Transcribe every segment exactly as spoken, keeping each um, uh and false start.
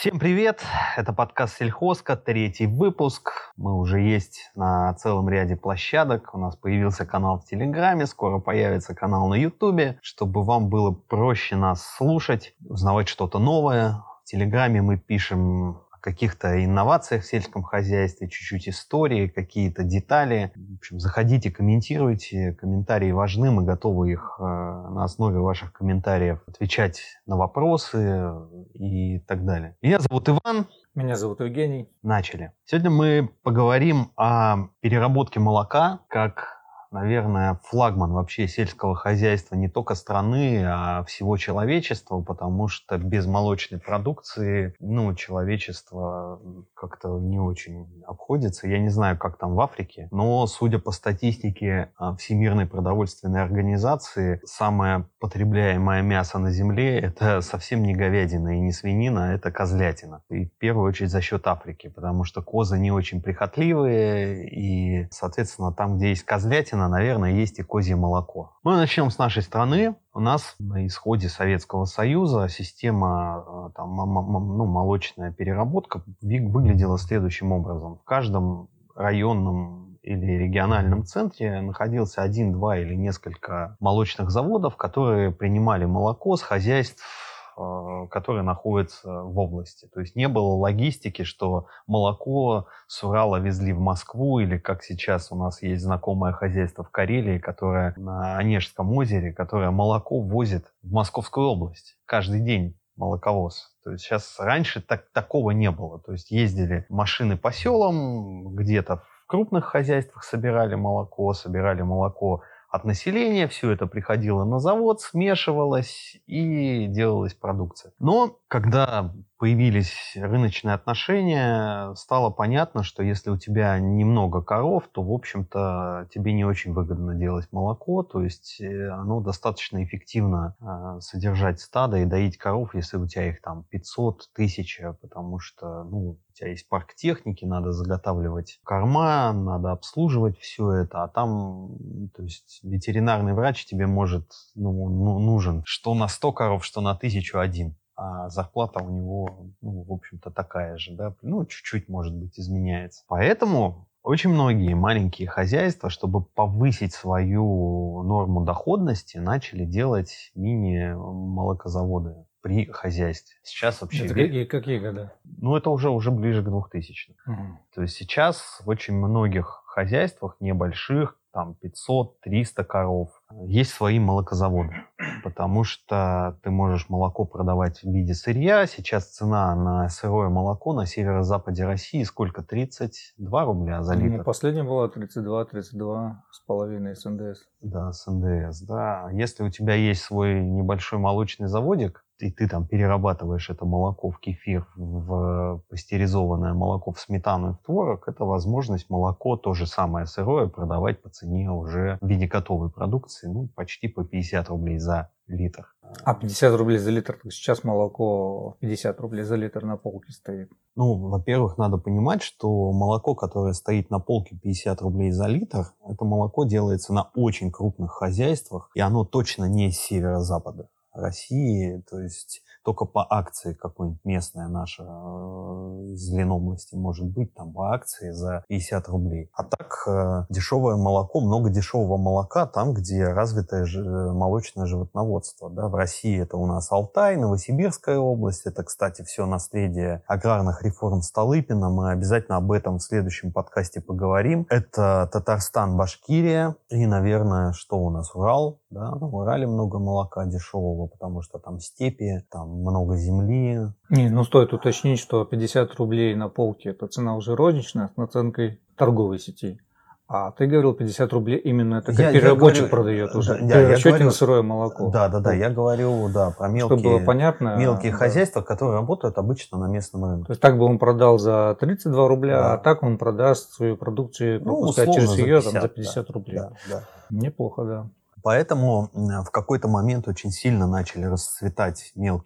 Всем привет! Это подкаст «Сельхозка», третий выпуск. Мы уже есть на целом ряде площадок. У нас появился канал в Телеграме, скоро появится канал на Ютубе. Чтобы вам было проще нас слушать, узнавать что-то новое. В Телеграме мы пишем о каких-то инновациях в сельском хозяйстве, чуть-чуть истории, какие-то детали. В общем, заходите, комментируйте. Комментарии важны, мы готовы их э, на основе ваших комментариев отвечать на вопросы и так далее. Меня зовут Иван. Меня зовут Евгений. Начали. Сегодня мы поговорим о переработке молока как, наверное, флагман вообще сельского хозяйства не только страны, а всего человечества, потому что без молочной продукции, ну, человечество как-то не очень обходится. Я не знаю, как там в Африке, но, судя по статистике Всемирной продовольственной организации, самое потребляемое мясо на Земле — это совсем не говядина и не свинина, это козлятина. И в первую очередь за счет Африки, потому что козы не очень прихотливые, и, соответственно, там, где есть козлятина, наверное, есть и козье молоко. Мы начнем с нашей страны. У нас на исходе Советского Союза система там, ну, молочная переработка выглядела следующим образом. В каждом районном или региональном центре находился один, два или несколько молочных заводов, которые принимали молоко с хозяйств, которые находятся в области. То есть не было логистики, что молоко с Урала везли в Москву, или как сейчас у нас есть знакомое хозяйство в Карелии, которое на Онежском озере, которое молоко возит в Московскую область каждый день. Молоковоз. То есть сейчас раньше так, такого не было. То есть ездили машины по селам, где-то в крупных хозяйствах собирали молоко, собирали молоко от населения, все это приходило на завод, смешивалось и делалась продукция. Но когда появились рыночные отношения, стало понятно, что если у тебя немного коров, то, в общем-то, тебе не очень выгодно делать молоко, то есть оно достаточно эффективно э, содержать стадо и доить коров, если у тебя их там пятьсот, тысяча, потому что, ну, у тебя есть парк техники, надо заготавливать корма, надо обслуживать все это, а там, то есть ветеринарный врач тебе может, ну, нужен что на сто коров, что на тысячу один. А зарплата у него, ну, в общем-то, такая же, да, ну, чуть-чуть, может быть, изменяется. Поэтому очень многие маленькие хозяйства, чтобы повысить свою норму доходности, начали делать мини-молокозаводы при хозяйстве. Сейчас вообще... Это какие, какие года? Ну, это уже, уже ближе к двухтысячным. Угу. То есть сейчас в очень многих хозяйствах небольших, там пятьсот-триста коров, есть свои молокозаводы, потому что ты можешь молоко продавать в виде сырья. Сейчас цена на сырое молоко на северо-западе России сколько? тридцать два рубля за литр? Ну, последняя была тридцать два тридцать два с половиной с эн дэ эс. Да, с эн дэ эс, да. Если у тебя есть свой небольшой молочный заводик, и ты там перерабатываешь это молоко в кефир, в пастеризованное молоко, в сметану и в творог, это возможность молоко, то же самое сырое, продавать по цене уже в виде готовой продукции, ну, почти по пятьдесят рублей за литр. А пятьдесят рублей за литр? Сейчас молоко пятьдесят рублей за литр на полке стоит. Ну, во-первых, надо понимать, что молоко, которое стоит на полке пятьдесят рублей за литр, это молоко делается на очень крупных хозяйствах, и оно точно не с северо-запада России, то есть только по акции какой-нибудь местная наша из Ленобласти может быть, там по акции за пятьдесят рублей. А так э, дешевое молоко, много дешевого молока там, где развитое ж, молочное животноводство. Да? В России это у нас Алтай, Новосибирская область. Это, кстати, все наследие аграрных реформ Столыпина. Мы обязательно об этом в следующем подкасте поговорим. Это Татарстан, Башкирия и, наверное, что у нас? Урал. Да? В Урале много молока дешевого, потому что там степи, там много земли. Не, ну стоит уточнить, что пятьдесят рублей на полке — это цена уже розничная с наценкой торговой сети. А ты говорил пятьдесят рублей именно это как я, переработчик я говорю, продает уже, да, при расчете говорю, на сырое молоко. Да, да, да, я говорю, да, про мелкие, Чтобы было понятно, мелкие да. хозяйства, которые работают обычно на местном рынке. То есть так бы он продал за тридцать два рубля, да. А так он продаст свою продукцию, пропускать ну, через ее за пятьдесят, там, за пятьдесят да, рублей. Да, да. Неплохо, да. Поэтому в какой-то момент очень сильно начали расцветать мелкие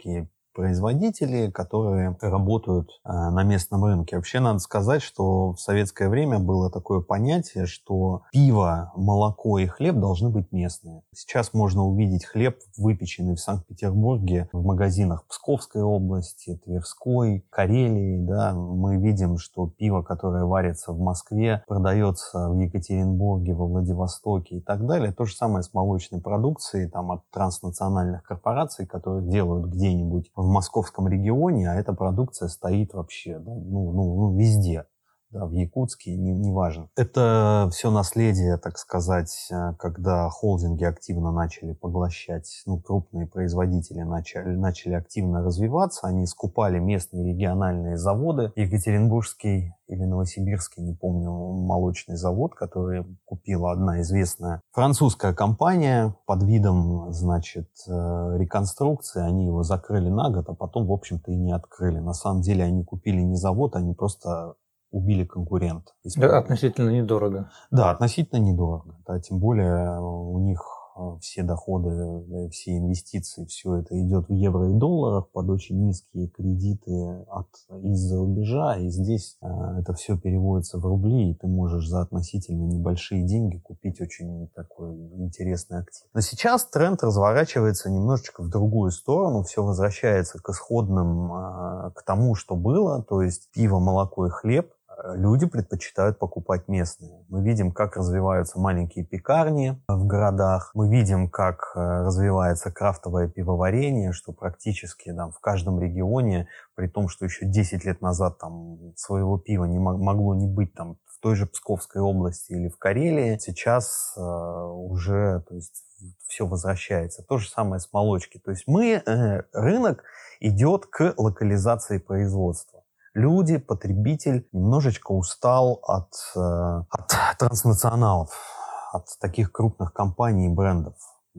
производители, которые работают э, на местном рынке. Вообще надо сказать, что в советское время было такое понятие, что пиво, молоко и хлеб должны быть местные. Сейчас можно увидеть хлеб, выпеченный в Санкт-Петербурге, в магазинах Псковской области, Тверской, Карелии. Да. Мы видим, что пиво, которое варится в Москве, продается в Екатеринбурге, во Владивостоке и так далее. То же самое с молочной продукцией там, от транснациональных корпораций, которые делают где-нибудь в московском регионе, а эта продукция стоит вообще да, ну, ну, ну, везде. Да, в Якутске, не, не важно. Это все наследие, так сказать, когда холдинги активно начали поглощать, ну, крупные производители начали, начали активно развиваться, они скупали местные региональные заводы. Екатеринбургский или Новосибирский, не помню, молочный завод, который купила одна известная французская компания под видом, значит, реконструкции. Они его закрыли на год, а потом, в общем-то, и не открыли. На самом деле они купили не завод, они просто убили конкурента. Да, относительно недорого. Да, относительно недорого. Да, тем более у них все доходы, все инвестиции, все это идет в евро и долларах под очень низкие кредиты от, из-за рубежа. И здесь э, это все переводится в рубли, и ты можешь за относительно небольшие деньги купить очень такой интересный актив. Но сейчас тренд разворачивается немножечко в другую сторону. Все возвращается к исходным, э, к тому, что было. То есть пиво, молоко и хлеб. Люди предпочитают покупать местные. Мы видим, как развиваются маленькие пекарни в городах. Мы видим, как развивается крафтовое пивоварение, что практически там, в каждом регионе, при том, что еще десять лет назад там, своего пива не могло не быть там, в той же Псковской области или в Карелии, сейчас э, уже то есть, все возвращается. То же самое с молочки. То есть мы, э, рынок идет к локализации производства. Люди, потребитель немножечко устал от, э, от транснационалов, от таких крупных компаний и брендов.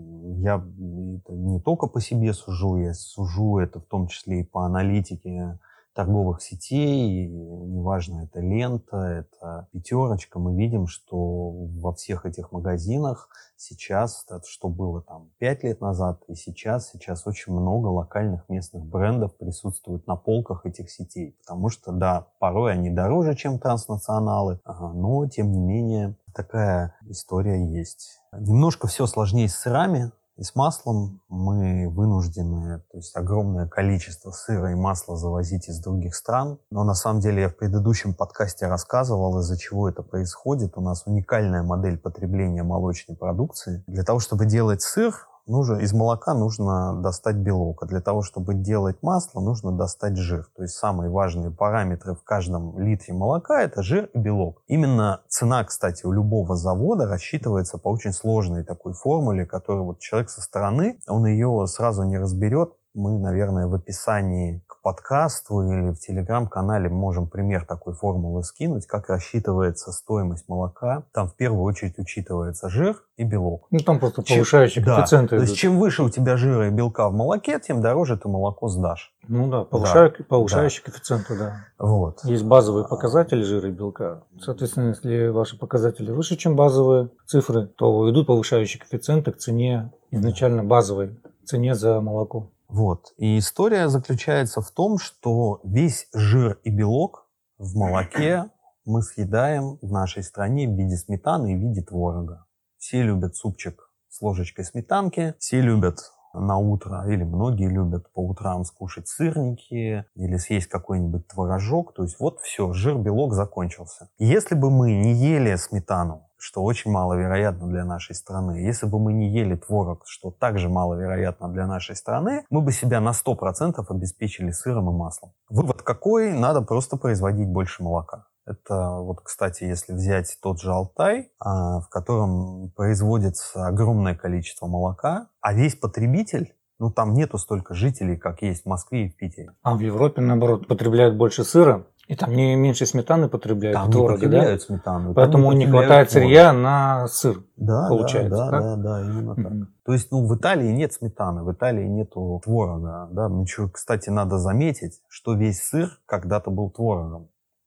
Я это не только по себе сужу, я сужу это в том числе и по аналитике торговых сетей, неважно, это лента, это пятерочка, мы видим, что во всех этих магазинах сейчас, что было там пять лет назад и сейчас, сейчас очень много локальных местных брендов присутствует на полках этих сетей, потому что, да, порой они дороже, чем транснационалы, но, тем не менее, такая история есть. Немножко все сложнее с сырами. И с маслом мы вынуждены, то есть огромное количество сыра и масла завозить из других стран. Но на самом деле я в предыдущем подкасте рассказывал, из-за чего это происходит. У нас уникальная модель потребления молочной продукции. Для того, чтобы делать сыр, нужно, из молока нужно достать белок, а для того, чтобы делать масло, нужно достать жир. То есть самые важные параметры в каждом литре молока – это жир и белок. Именно цена, кстати, у любого завода рассчитывается по очень сложной такой формуле, которую вот человек со стороны, он ее сразу не разберет. Мы, наверное, в описании к подкасту или в телеграм-канале можем пример такой формулы скинуть, как рассчитывается стоимость молока. Там в первую очередь учитывается жир и белок. Ну, там просто повышающие чем, коэффициенты. Да, то есть чем выше у тебя жира и белка в молоке, тем дороже ты молоко сдашь. Ну да, повышаю, да, повышающие да. коэффициенты, да. Вот. Есть базовые показатели жира и белка. Соответственно, если ваши показатели выше, чем базовые цифры, то идут повышающие коэффициенты к цене, изначально базовой цене за молоко. Вот. И история заключается в том, что весь жир и белок в молоке мы съедаем в нашей стране в виде сметаны и в виде творога. Все любят супчик с ложечкой сметанки, все любят на утро, или многие любят по утрам скушать сырники или съесть какой-нибудь творожок. То есть вот все, жир, белок закончился. Если бы мы не ели сметану, что очень маловероятно для нашей страны. Если бы мы не ели творог, что также маловероятно для нашей страны, мы бы себя на сто процентов обеспечили сыром и маслом. Вывод какой? Надо просто производить больше молока. Это вот, кстати, если взять тот же Алтай, в котором производится огромное количество молока, а весь потребитель, ну там нету столько жителей, как есть в Москве и в Питере. А в Европе, наоборот, потребляют больше сыра. И там не меньше сметаны потребляют, там творога, не потребляют да? сметану. Поэтому не хватает сырья на сыр, да, получается. Да, да, да, да, именно mm-hmm. так. То есть, ну, в Италии нет сметаны, в Италии нету творога. Да? Еще, кстати, надо заметить, что весь сыр когда-то был творогом.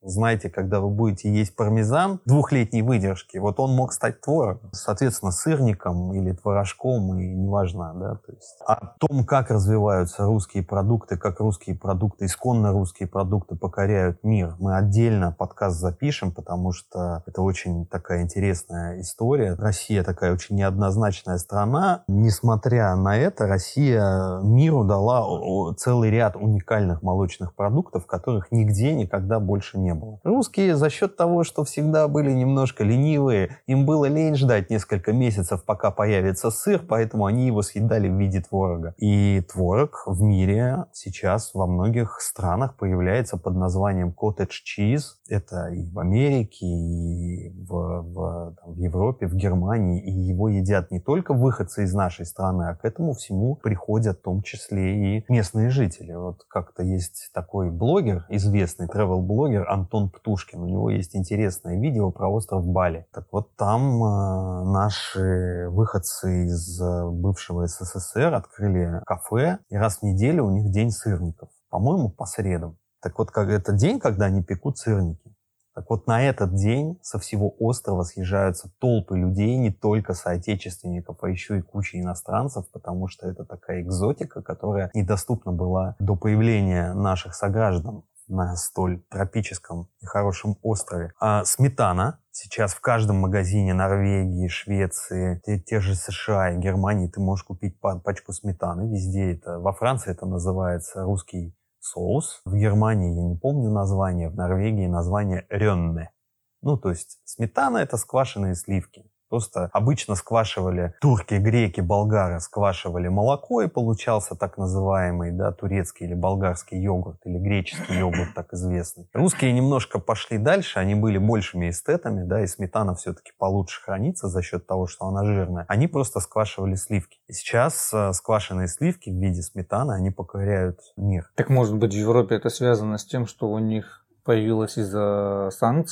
Знаете, когда вы будете есть пармезан двухлетней выдержки, вот он мог стать творогом, соответственно, сырником или творожком, и неважно, да, то есть. О том, как развиваются русские продукты, как русские продукты, исконно русские продукты покоряют мир, мы отдельно подкаст запишем, потому что это очень такая интересная история. Россия такая очень неоднозначная страна. Несмотря на это, Россия миру дала целый ряд уникальных молочных продуктов, которых нигде никогда больше не было. Русские за счет того, что всегда были немножко ленивые, им было лень ждать несколько месяцев, пока появится сыр, поэтому они его съедали в виде творога. И творог в мире сейчас во многих странах появляется под названием cottage cheese. Это и в Америке, и в, в, там, в Европе, в Германии. И его едят не только выходцы из нашей страны, а к этому всему приходят в том числе и местные жители. Вот как-то есть такой блогер, известный travel-блогер Антон Птушкин. У него есть интересное видео про остров Бали. Так вот, там э, наши выходцы из э, бывшего СССР открыли кафе, и раз в неделю у них день сырников. По-моему, по средам. Так вот, как это день, когда они пекут сырники. Так вот, на этот день со всего острова съезжаются толпы людей, не только соотечественников, а еще и куча иностранцев, потому что это такая экзотика, которая недоступна была до появления наших сограждан на столь тропическом и хорошем острове. А сметана сейчас в каждом магазине Норвегии, Швеции, те, те же США и Германии ты можешь купить пачку сметаны. Везде это. Во Франции это называется русский соус. В Германии, я не помню название, в Норвегии название рённе. Ну, то есть сметана — это сквашенные сливки. Просто обычно сквашивали турки, греки, болгары, сквашивали молоко, и получался так называемый, да, турецкий или болгарский йогурт, или греческий йогурт, так известный. Русские немножко пошли дальше, они были большими эстетами, да, и сметана все-таки получше хранится за счет того, что она жирная. Они просто сквашивали сливки. И сейчас э, сквашенные сливки в виде сметаны, они покоряют мир. Так, может быть, в Европе это связано с тем, что у них появилось из-за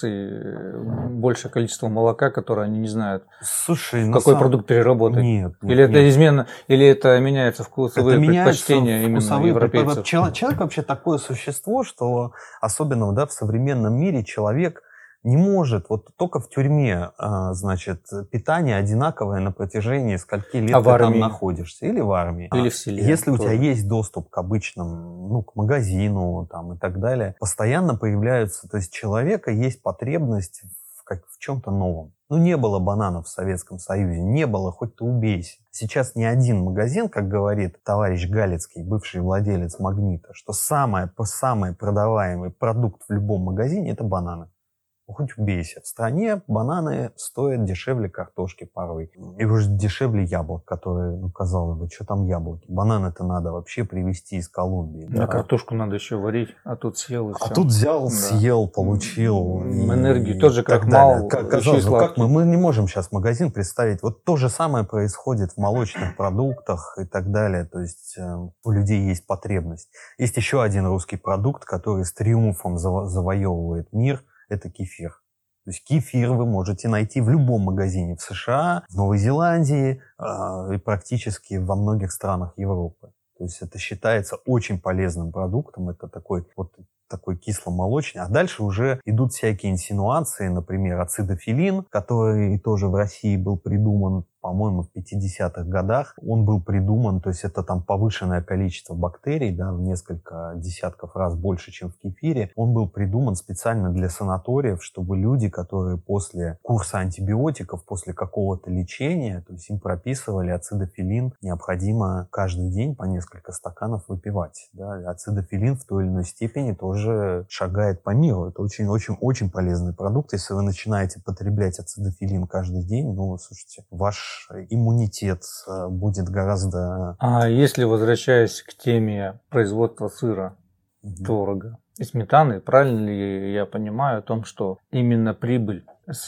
санкций большее количество молока, которое они не знают, Слушай, какой сам... продукт переработать. Нет, нет. Или это нет. измена, или это меняется вкусовые это предпочтения именно европейцев. Человек, человек вообще такое существо, что особенно, да, в современном мире человек не может, вот только в тюрьме, значит, питание одинаковое на протяжении скольки лет а ты там армии? находишься. Или в армии. Или в селе. Если у тоже. тебя есть доступ к обычным, ну, к магазину там, и так далее, постоянно появляются, то есть у человека есть потребность в, как, в чем-то новом. Ну, не было бананов в Советском Союзе, не было, хоть ты убейся. Сейчас ни один магазин, как говорит товарищ Галицкий, бывший владелец «Магнита», что самый, самый продаваемый продукт в любом магазине – это бананы. Хоть убейся. В стране бананы стоят дешевле картошки порой. И уже дешевле яблок, которые, ну, казалось бы, что там яблоки. Бананы-то надо вообще привезти из Колумбии. На да. Картошку надо еще варить, а тут съел и а все. тут взял, да. съел, получил. Энергии тоже как мало. Как, казалось, ну, как мы, мы не можем сейчас магазин представить. Вот то же самое происходит в молочных продуктах и так далее. То есть э, у людей есть потребность. Есть еще один русский продукт, который с триумфом заво- завоевывает мир. Это кефир. То есть кефир вы можете найти в любом магазине в США, в Новой Зеландии э, и практически во многих странах Европы. То есть это считается очень полезным продуктом. Это такой вот такой кисломолочный. А дальше уже идут всякие инсинуации, например, ацидофилин, который тоже в России был придуман, по-моему, в пятидесятых годах. Он был придуман, то есть это там повышенное количество бактерий, да, в несколько десятков раз больше, чем в кефире. Он был придуман специально для санаториев, чтобы люди, которые после курса антибиотиков, после какого-то лечения, то есть им прописывали ацидофилин, необходимо каждый день по несколько стаканов выпивать. Да. Ацидофилин в той или иной степени тоже шагает по миру. Это очень-очень-очень полезный продукт. Если вы начинаете потреблять ацидофилин каждый день, ну, слушайте, ваш иммунитет будет гораздо... А если, возвращаясь к теме производства сыра, mm-hmm. творога и сметаны, правильно ли я понимаю о том, что именно прибыль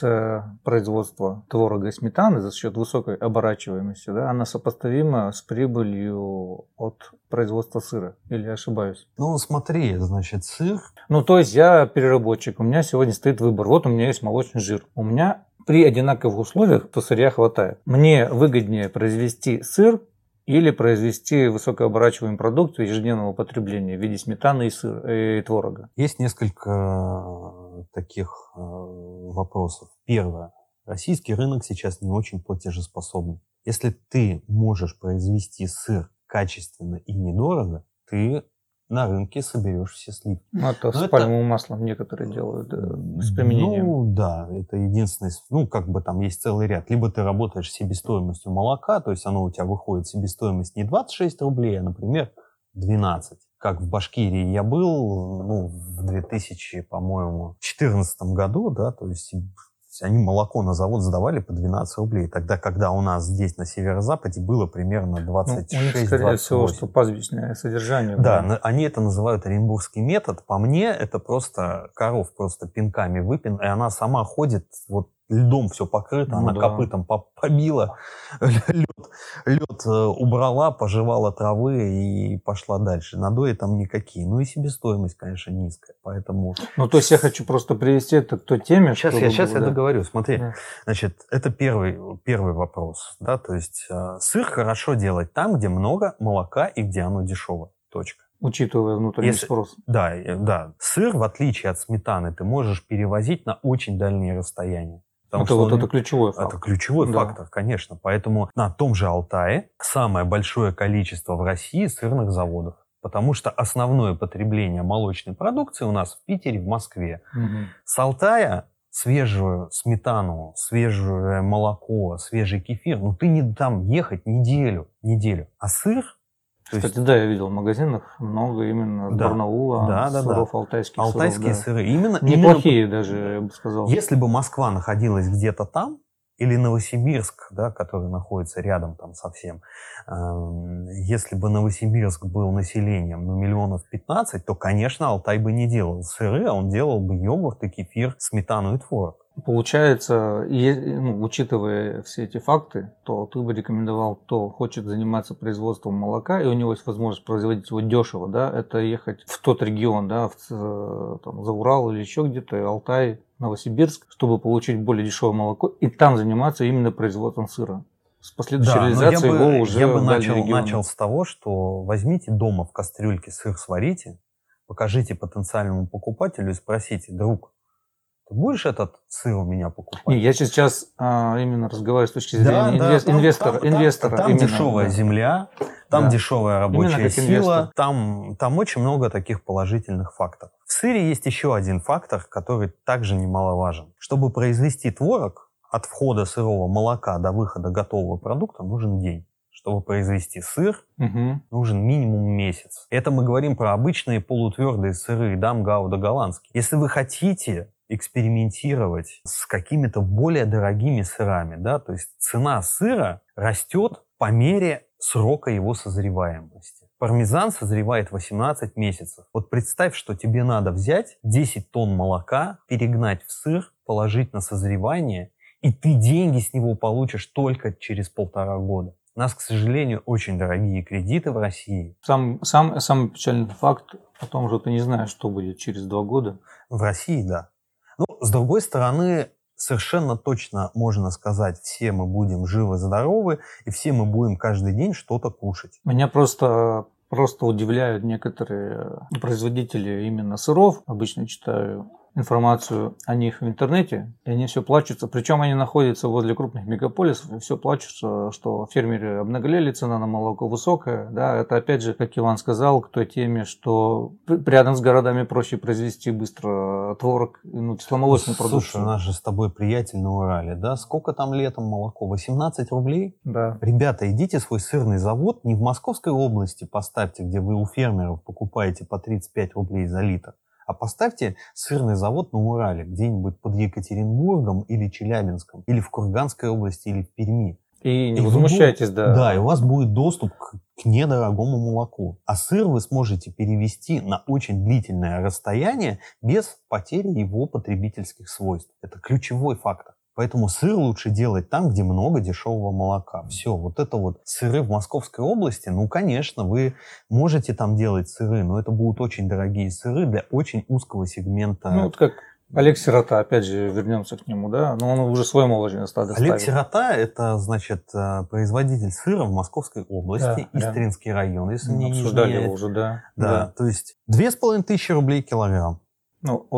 с производства творога и сметаны за счет высокой оборачиваемости, да, она сопоставима с прибылью от производства сыра? Или я ошибаюсь? Ну, смотри, значит, сыр... Ну, то есть я переработчик, у меня сегодня стоит выбор. Вот у меня есть молочный жир. У меня при одинаковых условиях то сырья хватает. Мне выгоднее произвести сыр или произвести высокооборачиваемый продукт ежедневного потребления в виде сметаны и, сыр, и творога. Есть несколько таких э, вопросов. Первое. Российский рынок сейчас не очень платежеспособный. Если ты можешь произвести сыр качественно и недорого, ты на рынке соберешь все сливки. Ну, это Но с это... пальмовым маслом некоторые делают, да, с применением. Ну, да, это единственное. Ну, как бы там есть целый ряд. Либо ты работаешь с себестоимостью молока, то есть оно у тебя выходит себестоимость не двадцать шесть рублей, а, например, двенадцать. Как в Башкирии я был, ну, в две тысячи, по-моему, четырнадцатом году, да, то есть они молоко на завод сдавали по двенадцать рублей, тогда, когда у нас здесь на северо-западе было примерно двадцать шесть двадцать восемь. Ну, у них, скорее всего, что пастбищное содержание. Да, да, они это называют оренбургский метод. По мне, это просто коров просто пинками выпин, и она сама ходит, вот льдом все покрыто, ну, она да. копытом побила, лед, лед убрала, пожевала травы и пошла дальше. Надои там никакие. Ну и себестоимость, конечно, низкая, поэтому... Ну, то есть я хочу просто привести это к той теме, Сейчас, я, сейчас было, я да? договорю. Смотри, да. значит, это первый, первый вопрос, да, то есть э, сыр хорошо делать там, где много молока и где оно дешевое. Точка. Учитывая внутренний Если, спрос. Да, да. Сыр, в отличие от сметаны, ты можешь перевозить на очень дальние расстояния. Это вот он, это ключевой фактор. Это ключевой да. фактор, конечно. Поэтому на том же Алтае самое большое количество в России сырных заводов. Потому что основное потребление молочной продукции у нас в Питере, в Москве. Угу. С Алтая свежую сметану, свежее молоко, свежий кефир, ну ты не там ехать неделю, неделю. А сыр... Кстати, есть... да, я видел в магазинах много именно с да. Барнаула, да, да, сыров, да. алтайских Алтайские сыров. сыры. Именно, Неплохие именно... даже, я бы сказал. Если бы Москва находилась где-то там, или Новосибирск, да, который находится рядом там совсем, э, если бы Новосибирск был населением, ну, миллионов пятнадцать, то, конечно, Алтай бы не делал сыры, а он делал бы йогурт и кефир, сметану и творог. Получается, ну, учитывая все эти факты, то ты бы рекомендовал, кто хочет заниматься производством молока, и у него есть возможность производить его дешево, да, это ехать в тот регион, да, в, там, за Урал или еще где-то, Алтай, Новосибирск, чтобы получить более дешевое молоко, и там заниматься именно производством сыра. С последующей да, реализацией его бы, уже я бы начал, начал с того, что возьмите дома в кастрюльке сыр, сварите, покажите потенциальному покупателю и спросите: друг, ты будешь этот сыр у меня покупать? Не, я сейчас а, именно разговариваю с точки зрения да, инвес... да, инвестора. Там, инвестора там, там дешевая да. земля, там да. дешевая рабочая сила, там, там очень много таких положительных факторов. В сыре есть еще один фактор, который также немаловажен. Чтобы произвести творог, от входа сырого молока до выхода готового продукта нужен день. Чтобы произвести сыр, угу. нужен минимум месяц. Это мы говорим про обычные полутвердые сыры, дам, гауда, голландский. Если вы хотите экспериментировать с какими-то более дорогими сырами, да, то есть цена сыра растет по мере срока его созреваемости. Пармезан созревает восемнадцать месяцев. Вот представь, что тебе надо взять десять тонн молока, перегнать в сыр, положить на созревание, и ты деньги с него получишь только через полтора года. У нас, к сожалению, очень дорогие кредиты в России. Сам, сам, самый печальный факт о том, что ты не знаешь, что будет через два года. В России, да. Ну, с другой стороны, совершенно точно можно сказать, все мы будем живы-здоровы, и все мы будем каждый день что-то кушать. Меня просто, просто удивляют некоторые производители именно сыров. Обычно читаю информацию о них в интернете, и они все плачутся. Причем они находятся возле крупных мегаполисов, и все плачутся, что фермеры обнаглели, цена на молоко высокая. Да, это опять же, как Иван сказал, к той теме, что рядом с городами проще произвести быстро творог, ну, кисломолочную продукцию. Слушай, у нас же с тобой приятель на Урале, да? Сколько там летом молоко? восемнадцать рублей? Да. Ребята, идите свой сырный завод не в Московской области поставьте, где вы у фермеров покупаете по тридцать пять рублей за литр, а поставьте сырный завод на Урале, где-нибудь под Екатеринбургом или Челябинском, или в Курганской области, или в Перми. И не и возмущайтесь, вы, да. Да, и у вас будет доступ к, к недорогому молоку. А сыр вы сможете перевести на очень длительное расстояние без потери его потребительских свойств. Это ключевой фактор. Поэтому сыр лучше делать там, где много дешевого молока. Все, вот это вот сыры в Московской области, ну, конечно, вы можете там делать сыры, но это будут очень дорогие сыры для очень узкого сегмента. Ну, вот как Олег Сирота, опять же, вернемся к нему, да, но он уже свой молочный стадо ставит. Олег Сирота – это, значит, производитель сыра в Московской области, да, Истринский да. район, если мы не обсуждали изменяет. его уже, да. да. Да, то есть две с половиной тысячи рублей килограмм. Ну, вот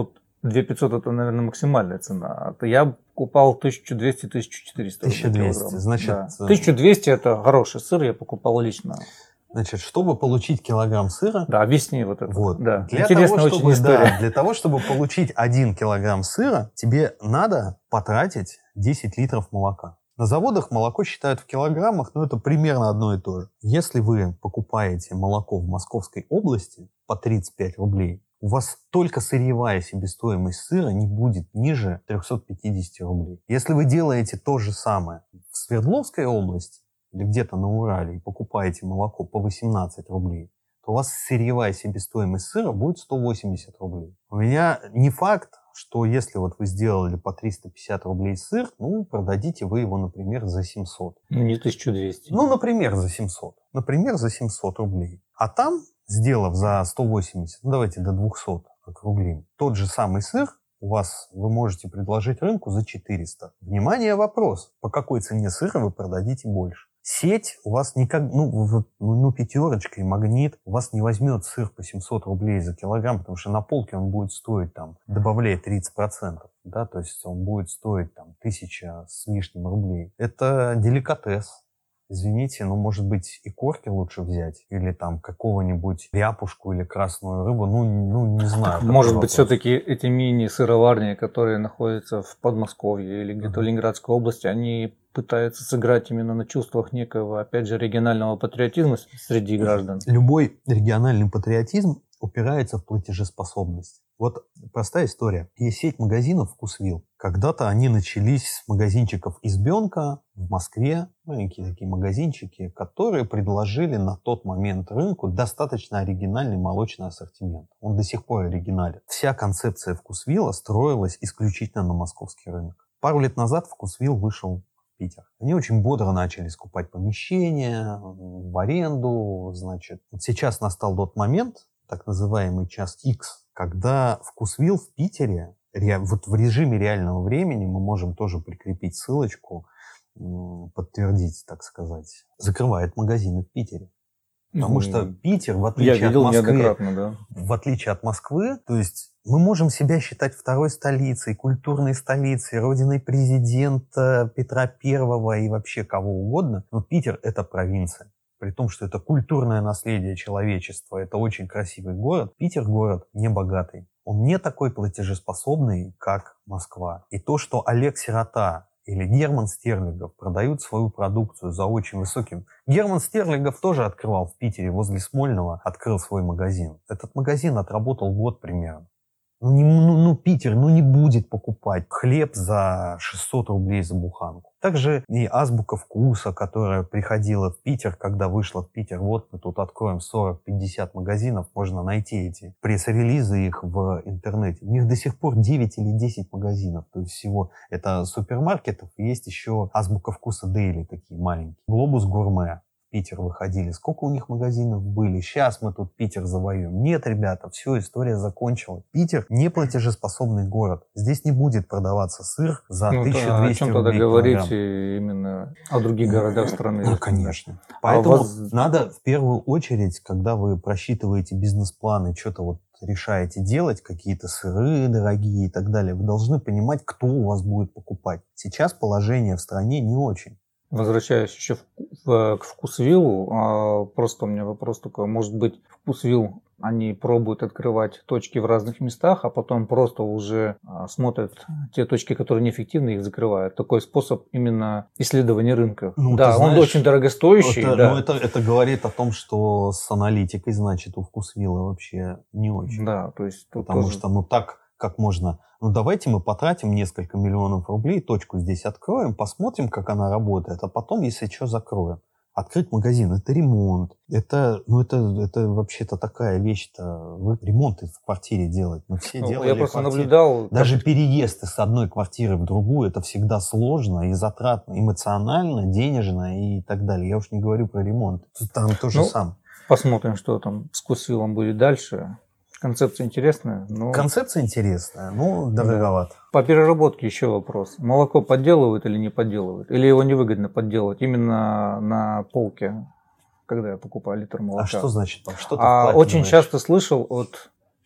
две тысячи пятьсот это, наверное, максимальная цена. Я покупал тысяча двести - тысяча четыреста. тысяча двести, значит... Да. тысяча двести это хороший сыр, я покупал лично. Значит, чтобы получить килограмм сыра... Да, объясни вот это. Вот. Да. Для Интересная того, чтобы, очень история. Да, для того, чтобы получить один килограмм сыра, тебе надо потратить десять литров молока. На заводах молоко считают в килограммах, но это примерно одно и то же. Если вы покупаете молоко в Московской области по тридцать пять рублей, у вас только сырьевая себестоимость сыра не будет ниже триста пятьдесят рублей. Если вы делаете то же самое в Свердловской области или где-то на Урале и покупаете молоко по восемнадцать рублей, то у вас сырьевая себестоимость сыра будет сто восемьдесят рублей. У меня не факт, что если вот вы сделали по триста пятьдесят рублей сыр, ну, продадите вы его, например, за семьсот. Ну, не тысяча двести. Ну, например, за семьсот. Например, за семьсот рублей. А там, сделав за сто восемьдесят, ну, давайте до двухсот округлим, тот же самый сыр у вас вы можете предложить рынку за четыреста. Внимание, вопрос. По какой цене сыра вы продадите больше? Сеть у вас никак, ну, ну, пятерочка и Магнит у вас не возьмет сыр по семьсот рублей за килограмм, потому что на полке он будет стоить, там, добавляя тридцать процентов, да, то есть он будет стоить, там, тысяча с лишним рублей. Это деликатес. Извините, ну, может быть, и корки лучше взять, или там какого-нибудь ряпушку или красную рыбу, ну, ну не знаю. Может быть, все-таки эти мини-сыроварни, которые находятся в Подмосковье или где-то в Ленинградской области, они пытаются сыграть именно на чувствах некого, опять же, регионального патриотизма среди граждан. Любой региональный патриотизм упирается в платежеспособность. Вот простая история. Есть сеть магазинов «Вкусвилл». Когда-то они начались с магазинчиков «Избенка» в Москве, маленькие такие магазинчики, которые предложили на тот момент рынку достаточно оригинальный молочный ассортимент. Он до сих пор оригинален. Вся концепция «Вкусвилла» строилась исключительно на московский рынок. Пару лет назад «Вкусвилл» вышел в Питер. Они очень бодро начали скупать помещения в аренду. Значит, вот сейчас настал тот момент, так называемый час X, когда «Вкусвилл» в Питере, вот в режиме реального времени, мы можем тоже прикрепить ссылочку, подтвердить, так сказать, закрывает магазины в Питере. Потому mm-hmm. что Питер, в отличие Я видел от Москвы, да. в отличие от Москвы, то есть мы можем себя считать второй столицей, культурной столицей, родиной президента Петра Первого и вообще кого угодно, но Питер – это провинция. При том, что это культурное наследие человечества, это очень красивый город. Питер город не богатый. Он не такой платежеспособный, как Москва. И то, что Олег Сирота или Герман Стерлигов продают свою продукцию за очень высоким... Герман Стерлигов тоже открывал в Питере, возле Смольного, открыл свой магазин. Этот магазин отработал год примерно. Ну, не, ну, ну, Питер, ну, не будет покупать хлеб за шестьсот рублей за буханку. Также и Азбука Вкуса, которая приходила в Питер, когда вышла в Питер, вот мы тут откроем сорок-пятьдесят магазинов, можно найти эти пресс-релизы их в интернете. У них до сих пор девять или десять магазинов, то есть всего это супермаркетов, и есть еще Азбука Вкуса Дейли, такие маленькие. Глобус Гурме. Питер выходили. Сколько у них магазинов были? Сейчас мы тут Питер завоюем. Нет, ребята, все, история закончилась. Питер не платежеспособный город. Здесь не будет продаваться сыр за ну, тысячу двести рублей. О чем тогда говорить именно о других городах страны? Ну, конечно. Поэтому а вас... надо в первую очередь, когда вы просчитываете бизнес-планы, что-то вот решаете делать, какие-то сыры дорогие и так далее, вы должны понимать, кто у вас будет покупать. Сейчас положение в стране не очень. Возвращаясь еще в, в, к Вкусвиллу, а, просто у меня вопрос такой, может быть, Вкусвилл, они пробуют открывать точки в разных местах, а потом просто уже а, смотрят те точки, которые неэффективны, их закрывают. Такой способ именно исследования рынка. Ну, да, он знаешь, очень дорогостоящий. Это, да. Ну, это, это говорит о том, что с аналитикой, значит, у Вкусвилла вообще не очень. Да, то есть... Потому тоже... что, ну, так... как можно, ну давайте мы потратим несколько миллионов рублей, точку здесь откроем, посмотрим, как она работает, а потом, если что, закроем. Открыть магазин – это ремонт, это, ну это, это вообще-то такая вещь-то, вы ремонты в квартире делать, мы все ну, делали. Я просто квартиры. наблюдал. Даже переезд с одной квартиры в другую – это всегда сложно и затратно, эмоционально, денежно и так далее. Я уж не говорю про ремонт, там то же ну, самое. Посмотрим, что там с Вкусвиллом будет дальше. Концепция интересная. Но... Концепция интересная, но дороговато. Да. По переработке еще вопрос. Молоко подделывают или не подделывают? Или его невыгодно подделывать именно на полке, когда я покупаю литр молока? А что значит? Что ты а очень часто слышал от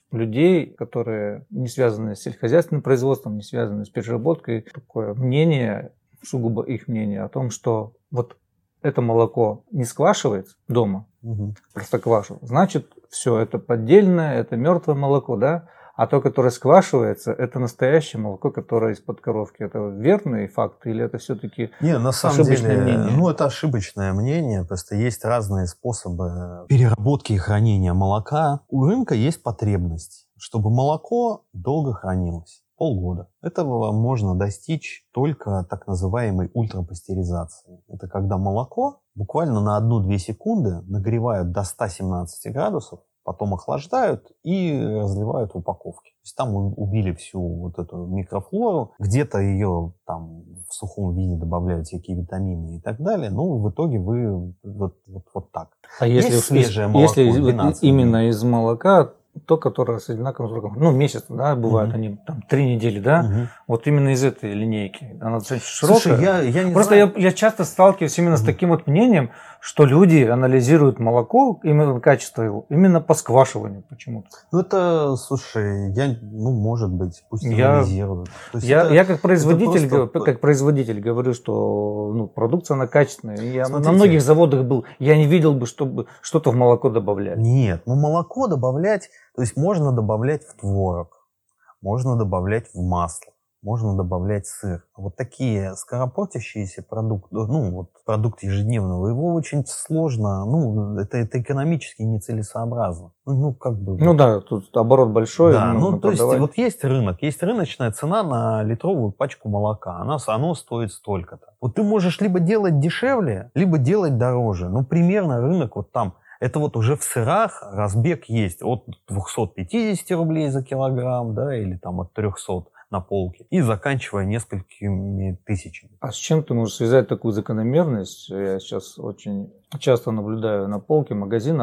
людей, которые не связаны с сельскохозяйственным производством, не связаны с переработкой, такое мнение, сугубо их мнение о том, что вот это молоко не сквашивается дома, угу. простоквашу, значит, все, это поддельное, это мертвое молоко, да? А то, которое сквашивается, это настоящее молоко, которое из-под коровки. Это верный факт или это все-таки Не, на самом ошибочное деле, мнение? Ну, это ошибочное мнение. Просто есть разные способы переработки и хранения молока. У рынка есть потребность, чтобы молоко долго хранилось. Полгода. Этого можно достичь только так называемой ультрапастеризацией. Это когда молоко буквально на одну-две секунды нагревают до ста семнадцати градусов, потом охлаждают и разливают в упаковке. То есть там убили всю вот эту микрофлору, где-то ее там в сухом виде добавляют всякие витамины и так далее. Ну, в итоге вы вот, вот, вот так. А если, свежее молоко, если именно из молока, то, которое с одинаковым сроком, ну, месяц, да, бывают, угу. они там три недели, да, угу. вот именно из этой линейки. Она достаточно широкая. Слушай, я, я не Просто знаю. Я, я часто сталкиваюсь именно угу. с таким вот мнением, что люди анализируют молоко, именно качество его, именно по сквашиванию почему-то. Ну, это, слушай, я, ну, может быть, пусть я, анализируют. Я, это, я как производитель, просто... как производитель говорю, что ну, продукция, она качественная. Я Смотрите. на многих заводах был, я не видел бы, чтобы что-то в молоко добавляли. Нет, ну, молоко добавлять... То есть можно добавлять в творог, можно добавлять в масло, можно добавлять сыр. Вот такие скоропортящиеся продукты, ну вот продукт ежедневного, его очень сложно, ну это, это экономически нецелесообразно. Ну как бы. Ну да, тут оборот большой. Да, ну то есть вот есть рынок, есть рыночная цена на литровую пачку молока, она, оно стоит столько-то. Вот ты можешь либо делать дешевле, либо делать дороже. Ну примерно рынок вот там. Это вот уже в сырах разбег есть от двухсот пятидесяти рублей за килограмм, да, или там от трехсот на полке, и заканчивая несколькими тысячами. А с чем ты можешь связать такую закономерность? Я сейчас очень часто наблюдаю на полке магазина,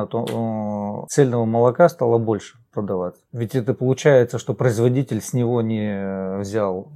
то цельного молока стало больше продаваться. Ведь это получается, что производитель с него не взял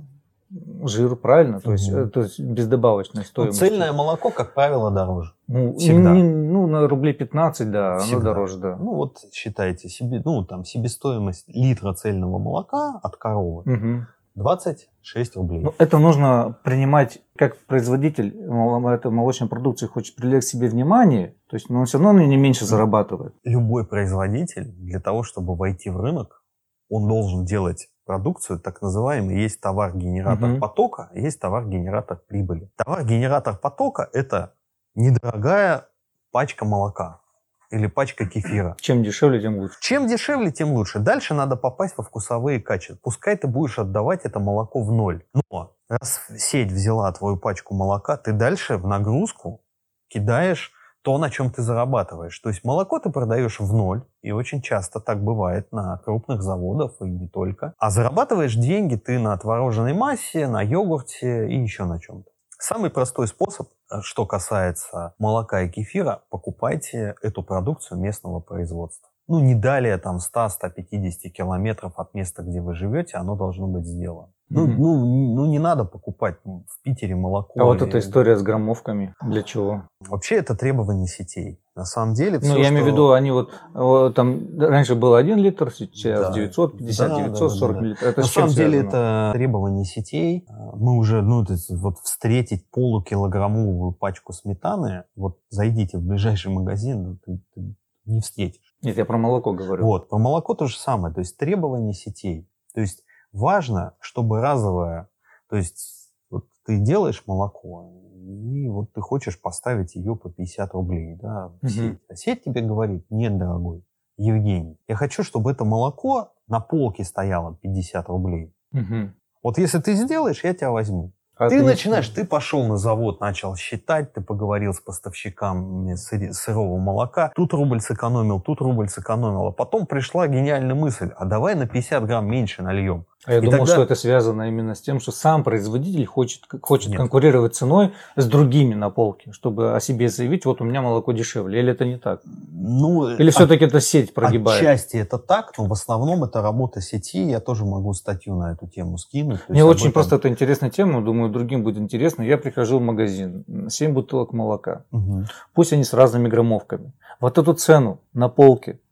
жир, правильно? То есть, угу. то есть бездобавочная стоимость. Ну, цельное молоко, как правило, дороже. Ну, всегда. Не, ну, на рублей пятнадцать, да, всегда. Оно дороже, да. Ну, вот считайте, себе, ну, там, себестоимость литра цельного молока от коровы угу. двадцать шесть рублей. Ну, это нужно принимать, как производитель этой молочной продукции хочет привлечь к себе внимание, то есть, но он все равно не меньше зарабатывает. Любой производитель для того, чтобы войти в рынок, он должен делать продукцию, так называемый, есть товар-генератор uh-huh. потока, есть товар-генератор прибыли. Товар-генератор потока – это недорогая пачка молока или пачка кефира. Чем дешевле, тем лучше. Чем дешевле, тем лучше. Дальше надо попасть во вкусовые качества. Пускай ты будешь отдавать это молоко в ноль. Но раз сеть взяла твою пачку молока, ты дальше в нагрузку кидаешь то, на чем ты зарабатываешь. То есть молоко ты продаешь в ноль, и очень часто так бывает на крупных заводах, и не только. А зарабатываешь деньги ты на творожной массе, на йогурте и еще на чем-то. Самый простой способ, что касается молока и кефира, покупайте эту продукцию местного производства. Ну, не далее там сто-сто пятьдесят километров от места, где вы живете, оно должно быть сделано. Ну, mm-hmm. ну, ну, не надо покупать в Питере молоко. А или... вот эта история с граммовками, для чего? Вообще это требование сетей. На самом деле... Ну, я что... имею в виду, они вот, вот там раньше был один литр, сейчас да. девятьсот пятьдесят, да, девятьсот сорок да, да, да. миллилитров. Это на самом деле связано? Это требование сетей. Мы уже, ну, то есть, вот встретить полукилограммовую пачку сметаны, вот зайдите в ближайший магазин, ты, ты не встретишь. Нет, я про молоко говорю. Вот, про молоко то же самое, то есть требования сетей. То есть важно, чтобы разовое, то есть вот ты делаешь молоко, и вот ты хочешь поставить ее по пятьдесят рублей, да, в сеть. А сеть тебе говорит: нет, дорогой Евгений, я хочу, чтобы это молоко на полке стояло пятьдесят рублей. Угу. Вот если ты сделаешь, я тебя возьму. А ты, ты начинаешь, ты пошел на завод, начал считать, ты поговорил с поставщиками сырого молока, тут рубль сэкономил, тут рубль сэкономил, а потом пришла гениальная мысль: а давай на пятьдесят грамм меньше нальем. А я и думал, тогда... что это связано именно с тем, что сам производитель хочет, хочет конкурировать ценой с другими на полке, чтобы о себе заявить: вот у меня молоко дешевле. Или это не так? Ну, Или от... все-таки это сеть прогибает? Отчасти это так, но в основном это работа сети. Я тоже могу статью на эту тему скинуть. Мне очень этом... просто это интересная тема, думаю, другим будет интересно. Я прихожу в магазин, семь бутылок молока. Угу. Пусть они с разными граммовками. Вот эту цену на полке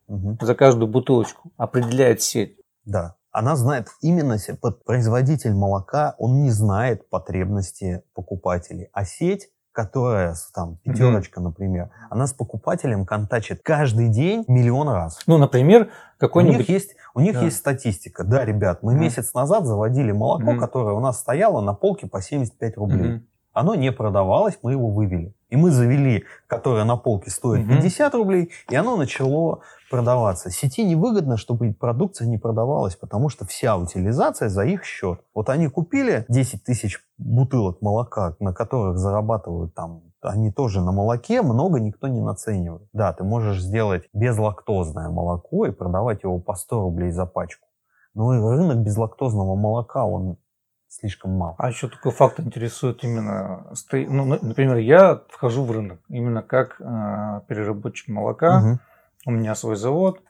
Угу. За каждую бутылочку определяет сеть. Да. Она знает, именно производитель молока, он не знает потребности покупателей. А сеть, которая, там, пятерочка, mm-hmm. например, она с покупателем контачит каждый день миллион раз. Ну, например, какой-нибудь... У них есть, у них да. есть статистика. Да, ребят, мы mm-hmm. месяц назад заводили молоко, mm-hmm. которое у нас стояло на полке по семьдесят пять рублей. Mm-hmm. Оно не продавалось, мы его вывели. И мы завели, которое на полке стоит mm-hmm. пятьдесят рублей, и оно начало продаваться. Сети невыгодно, чтобы продукция не продавалась, потому что вся утилизация за их счет. Вот они купили десять тысяч бутылок молока, на которых зарабатывают там, они тоже на молоке, много никто не наценивает. Да, ты можешь сделать безлактозное молоко и продавать его по сто рублей за пачку. Но рынок безлактозного молока, он слишком мало. А еще такой факт интересует именно, ну, например, я вхожу в рынок именно как э, переработчик молока. Угу. У меня свой завод,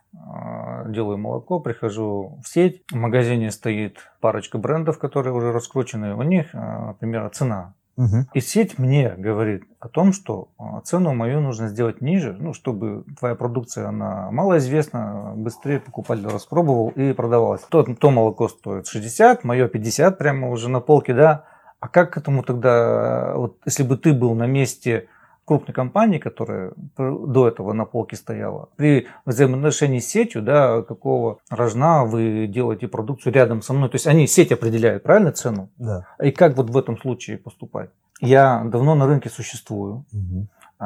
делаю молоко, прихожу в сеть. В магазине стоит парочка брендов, которые уже раскручены. У них, например, цена. Угу. И сеть мне говорит о том, что цену мою нужно сделать ниже, ну, чтобы твоя продукция, она малоизвестна, быстрее покупатель распробовал и продавалась. То, то молоко стоит шестьдесят, мое пятьдесят прямо уже на полке, да. А как к этому тогда, вот если бы ты был на месте крупной компании, которая до этого на полке стояла, при взаимоотношении с сетью, да, какого рожна вы делаете продукцию рядом со мной, то есть они, сеть определяет, правильно, цену? Да. И как вот в этом случае поступать? Я давно на рынке существую, угу.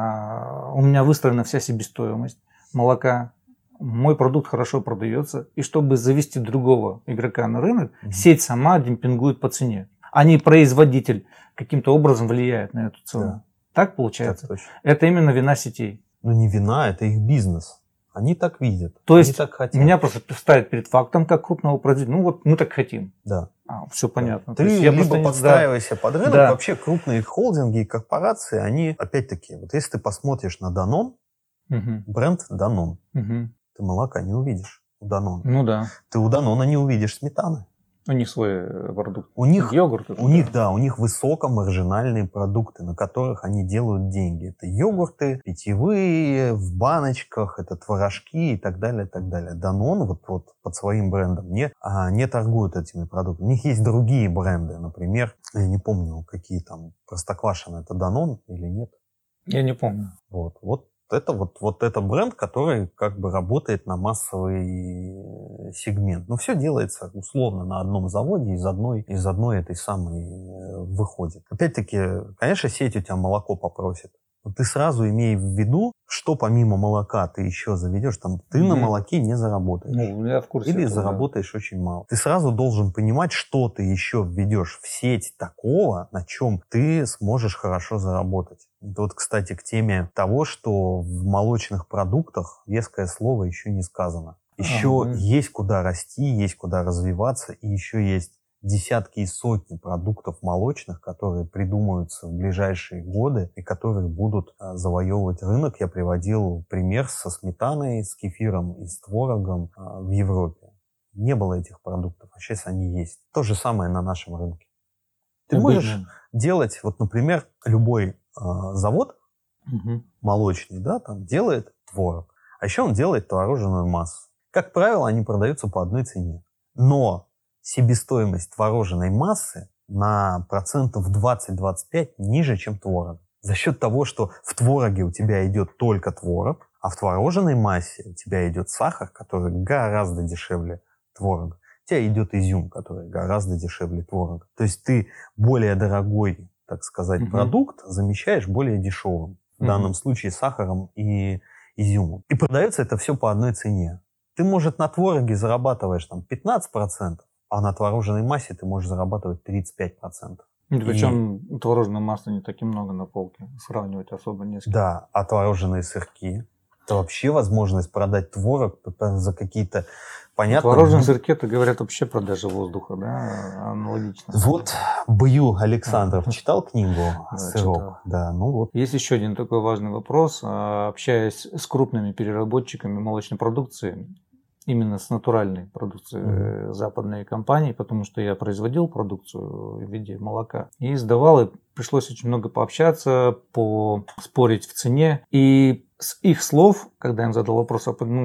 а, у меня выстроена вся себестоимость молока, мой продукт хорошо продается, и чтобы завести другого игрока на рынок, угу. сеть сама демпингует по цене, а не производитель каким-то образом влияет на эту цену. Да. Так получается? Так, это именно вина сетей. Ну не вина, это их бизнес. Они так видят. То есть так хотят. Меня просто ставят перед фактом как крупного производителя. Ну вот мы так хотим. Да. А, все понятно. Ты я либо не... подстраивайся да. под рынок. Да. Вообще крупные холдинги и корпорации, они опять-таки, вот если ты посмотришь на Danone, угу. бренд Danone, угу. ты молока не увидишь у Danone. Ну да. Ты у Danone не увидишь сметаны. У них свой продукт. У них йогурт. У них, да, у них высокомаржинальные продукты, на которых они делают деньги. Это йогурты, питьевые, в баночках, это творожки и так далее, и так далее. Danone вот, вот под своим брендом не, а, не торгует этими продуктами. У них есть другие бренды, например, я не помню, какие там, Простоквашино, это Danone или нет? Я не помню. Вот, вот. Это вот, вот это бренд, который как бы работает на массовый сегмент. Но все делается условно на одном заводе, из одной, из одной этой самой выходит. Опять-таки, конечно, сеть у тебя молоко попросит. Но ты сразу имей в виду, что помимо молока ты еще заведешь. Там, ты mm-hmm. на молоке не заработаешь. Ну, я в курсе. Или этого, заработаешь да. очень мало. Ты сразу должен понимать, что ты еще введешь в сеть такого, на чем ты сможешь хорошо заработать. Вот, кстати, к теме того, что в молочных продуктах веское слово еще не сказано. Еще а, есть куда расти, есть куда развиваться, и еще есть десятки и сотни продуктов молочных, которые придумаются в ближайшие годы и которые будут а, завоевывать рынок. Я приводил пример со сметаной, с кефиром и с творогом а, в Европе. Не было этих продуктов, а сейчас они есть. То же самое на нашем рынке. Ты можешь mm-hmm. делать, вот, например, любой а, завод mm-hmm. молочный, да, там делает творог, а еще он делает творожную массу. Как правило, они продаются по одной цене. Но себестоимость творожной массы на процентов двадцать-двадцать пять ниже, чем творог. За счет того, что в твороге у тебя идет только творог, а в творожной массе у тебя идет сахар, который гораздо дешевле творога. У тебя идет изюм, который гораздо дешевле творога. То есть ты более дорогой, так сказать, mm-hmm. продукт замещаешь более дешевым. В mm-hmm. данном случае сахаром и изюмом. И продается это все по одной цене. Ты, может, на твороге зарабатываешь там пятнадцать процентов, а на творожной массе ты можешь зарабатывать тридцать пять процентов. И причем и... творожной массы не так и много на полке. Сравнивать особо не с кем. Да, а творожные сырки. Это вообще возможность продать творог за какие-то понятные... Творожные сырки, это, говорят, вообще продажа воздуха, да, аналогично. Вот Бью Александров читал книгу «Сырок»? Да, ну вот. Есть еще один такой важный вопрос. Общаясь с крупными переработчиками молочной продукции, именно с натуральной продукцией mm-hmm. западной компании, потому что я производил продукцию в виде молока и сдавал, и пришлось очень много пообщаться, поспорить в цене. И с их слов, когда я им задал вопрос, ну,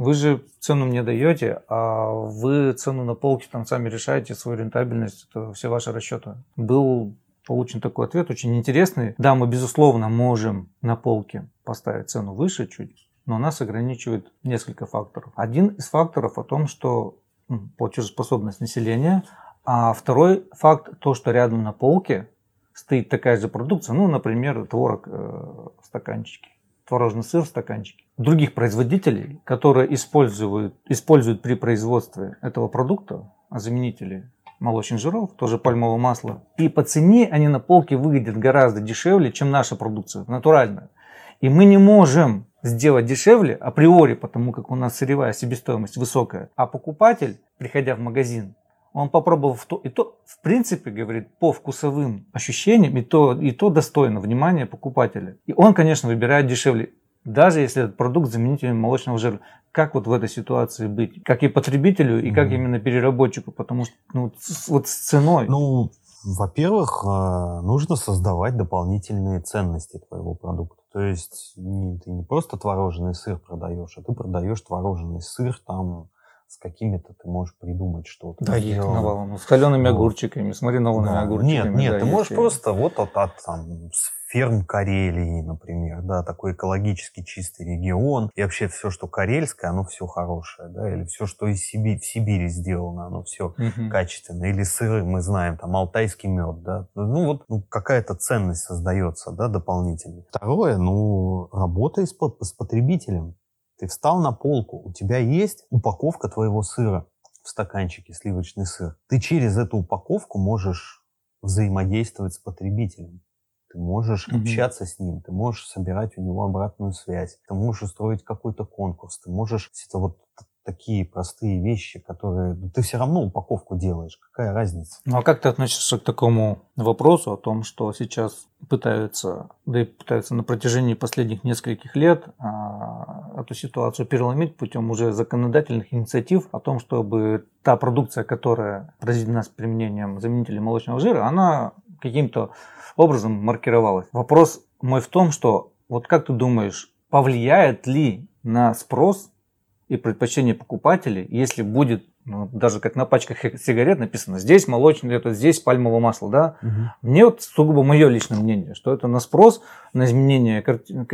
Вы же цену мне даете, а вы цену на полке там сами решаете, свою рентабельность, это все ваши расчеты. Был получен такой ответ, очень интересный. Да, мы, безусловно, можем на полке поставить цену выше чуть, но нас ограничивает несколько факторов. Один из факторов о том, что ну, платежеспособность населения, а второй факт, то, что рядом на полке стоит такая же продукция, ну, например, творог э, в стаканчике, творожный сыр в стаканчике. Других производителей, которые используют, используют при производстве этого продукта, а заменители молочных жиров, тоже пальмовое масло, и по цене они на полке выглядят гораздо дешевле, чем наша продукция, натуральная. И мы не можем сделать дешевле априори, потому как у нас сырьевая себестоимость высокая, а покупатель, приходя в магазин, он попробовал то, и то, в принципе, говорит, по вкусовым ощущениям, и то, и то достойно внимания покупателя. И он, конечно, выбирает дешевле, даже если этот продукт заменитель молочного жира. Как вот в этой ситуации быть? Как и потребителю, и mm-hmm. как именно переработчику? Потому что ну, с, вот с ценой. Ну, во-первых, нужно создавать дополнительные ценности твоего продукта. То есть не, ты не просто творожный сыр продаешь, а ты продаешь творожный сыр там с какими-то, ты можешь придумать что-то. Да, есть навалом, с солеными вот. огурчиками, с маринованными да. огурчиками. Нет, нет, да, ты можешь есть. просто вот от, от там, с ферм Карелии, например, да, такой экологически чистый регион, и вообще все, что карельское, оно все хорошее, да, или все, что из Сибири, в Сибири сделано, оно все uh-huh. качественно, или сыры, мы знаем, там, алтайский мед, да, ну вот ну, какая-то ценность создается, да, дополнительно. Второе, ну, работай с, с потребителем. Ты встал на полку, у тебя есть упаковка твоего сыра в стаканчике, сливочный сыр. Ты через эту упаковку можешь взаимодействовать с потребителем. Ты можешь mm-hmm. общаться с ним, ты можешь собирать у него обратную связь, ты можешь устроить какой-то конкурс, ты можешь... Это вот такие простые вещи, которые... Ты все равно упаковку делаешь, какая разница? Ну а как ты относишься к такому вопросу о том, что сейчас пытаются, да и пытаются на протяжении последних нескольких лет а, эту ситуацию переломить путем уже законодательных инициатив о том, чтобы та продукция, которая произведена с применением заменителей молочного жира, она каким-то образом маркировалась. Вопрос мой в том, что вот как ты думаешь, повлияет ли на спрос и предпочтение покупателей, если будет, ну, даже как на пачках сигарет написано, здесь молочное, это здесь пальмовое масло, да? Угу. Мне вот сугубо мое личное мнение, что это на спрос, на изменение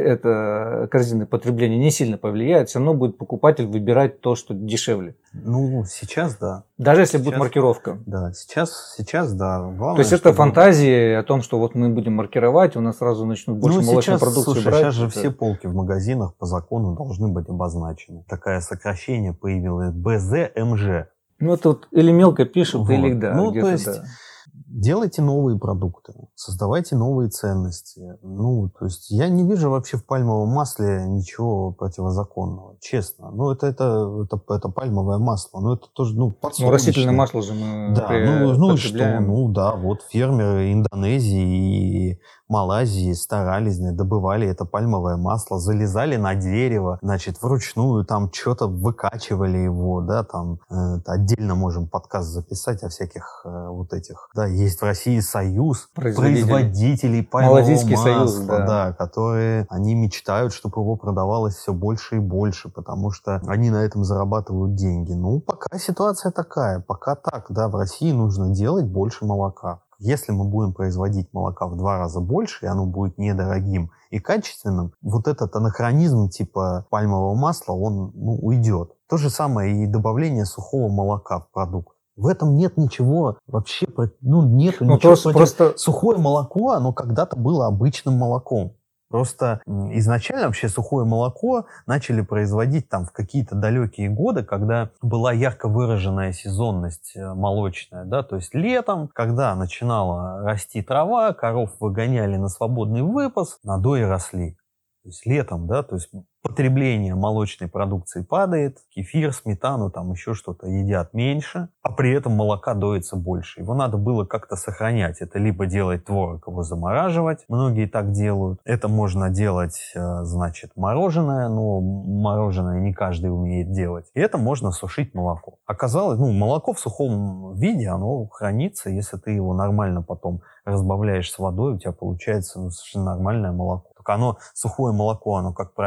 это, корзины потребления не сильно повлияет, все равно будет покупатель выбирать то, что дешевле. Ну, сейчас да. Даже если сейчас, будет маркировка. Да, сейчас, сейчас да. Главное, то есть это фантазии о том, что вот мы будем маркировать, у нас сразу начнут больше ну, молочной сейчас, продукции слушай, брать. Сейчас же это... все полки в магазинах по закону должны быть обозначены. Такое сокращение появилось бэ зэ эм жэ. Ну, это вот или мелко пишут, вот. или да. Ну, то есть да. делайте новые продукты, создавайте новые ценности. Ну, то есть я не вижу вообще в пальмовом масле ничего противозаконного, честно. Ну, это, это, это, это пальмовое масло, но это тоже, ну, подсолнечное. Ну, растительное масло же мы Да, ну, ну и что? Ну, да, вот фермеры Индонезии и Малайзии старались, добывали это пальмовое масло, залезали на дерево, значит, вручную там что-то выкачивали его, да, там э, отдельно можем подкаст записать о всяких э, вот этих, да, есть в России союз производителей пальмового Малазийский масла, союз, да. да, которые, они мечтают, чтобы его продавалось все больше и больше, потому что они на этом зарабатывают деньги. Ну, пока ситуация такая, пока так, да, в России нужно делать больше молока. Если мы будем производить молока в два раза больше, и оно будет недорогим и качественным, вот этот анахронизм типа пальмового масла, он ну, уйдет. То же самое и добавление сухого молока в продукт. В этом нет ничего вообще, ну, нету ну, ничего просто, против... просто... Сухое молоко, оно когда-то было обычным молоком. Просто изначально вообще сухое молоко начали производить там в какие-то далекие годы, когда была ярко выраженная сезонность молочная, да, то есть летом, когда начинала расти трава, коров выгоняли на свободный выпас, надои росли. То есть летом, да, то есть потребление молочной продукции падает, кефир, сметану, там еще что-то едят меньше, а при этом молока доится больше. Его надо было как-то сохранять. Это либо делать творог, его замораживать, многие так делают. Это можно делать, значит, мороженое, но мороженое не каждый умеет делать. И это можно сушить молоко. Оказалось, ну, молоко в сухом виде, оно хранится, если ты его нормально потом разбавляешь с водой, у тебя получается ну, совершенно нормальное молоко. Оно, сухое молоко, оно, как правило, обезжиривается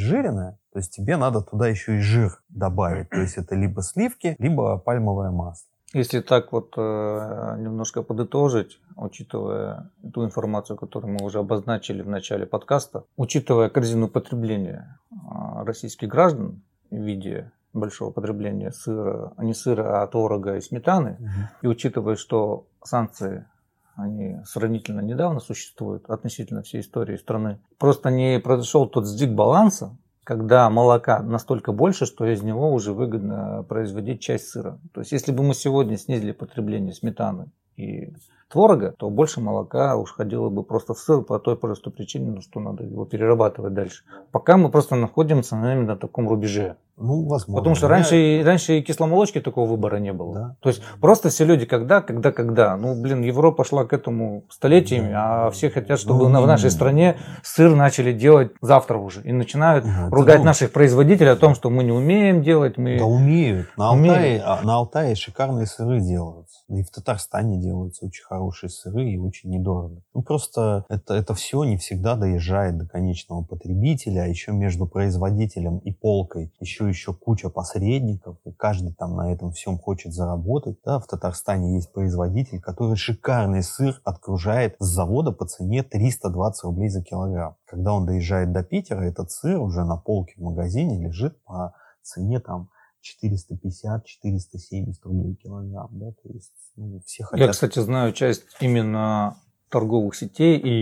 обезжиренное, то есть тебе надо туда еще и жир добавить. То есть это либо сливки, либо пальмовое масло. Если так вот э, немножко подытожить, учитывая ту информацию, которую мы уже обозначили в начале подкаста, учитывая корзину потребления э, российских граждан в виде большого потребления сыра, не сыра, а творога и сметаны, угу. и учитывая, что санкции, они сравнительно недавно существуют относительно всей истории страны, просто не произошел тот сдвиг баланса, когда молока настолько больше, что из него уже выгодно производить часть сыра. То есть, если бы мы сегодня снизили потребление сметаны и творога, то больше молока уходило бы просто в сыр по той простой причине, что надо его перерабатывать дальше. Пока мы просто находимся, наверное, на таком рубеже. Ну, возможно. Потому что раньше, Я... раньше и кисломолочки такого выбора не было. Да. То есть просто все люди когда, когда, когда. Ну, блин, Европа шла к этому столетиями, да. а все хотят, чтобы ну, на, в нашей стране сыр начали делать завтра уже. И начинают да, ругать думаешь... наших производителей о том, что мы не умеем делать. Мы... Да умеют. На Алтае, на Алтае шикарные сыры делаются. И в Татарстане делаются очень хорошие сыры и очень недорого. Ну, просто это, это все не всегда доезжает до конечного потребителя, а еще между производителем и полкой еще еще куча посредников, и каждый там на этом всем хочет заработать. Да, в Татарстане есть производитель, который шикарный сыр отгружает с завода по цене триста двадцать рублей за килограмм. Когда он доезжает до Питера, этот сыр уже на полке в магазине лежит по цене там четыреста пятьдесят - четыреста семьдесят рублей килограмм. Да? То есть, ну, все хотят... Я, кстати, знаю часть именно торговых сетей и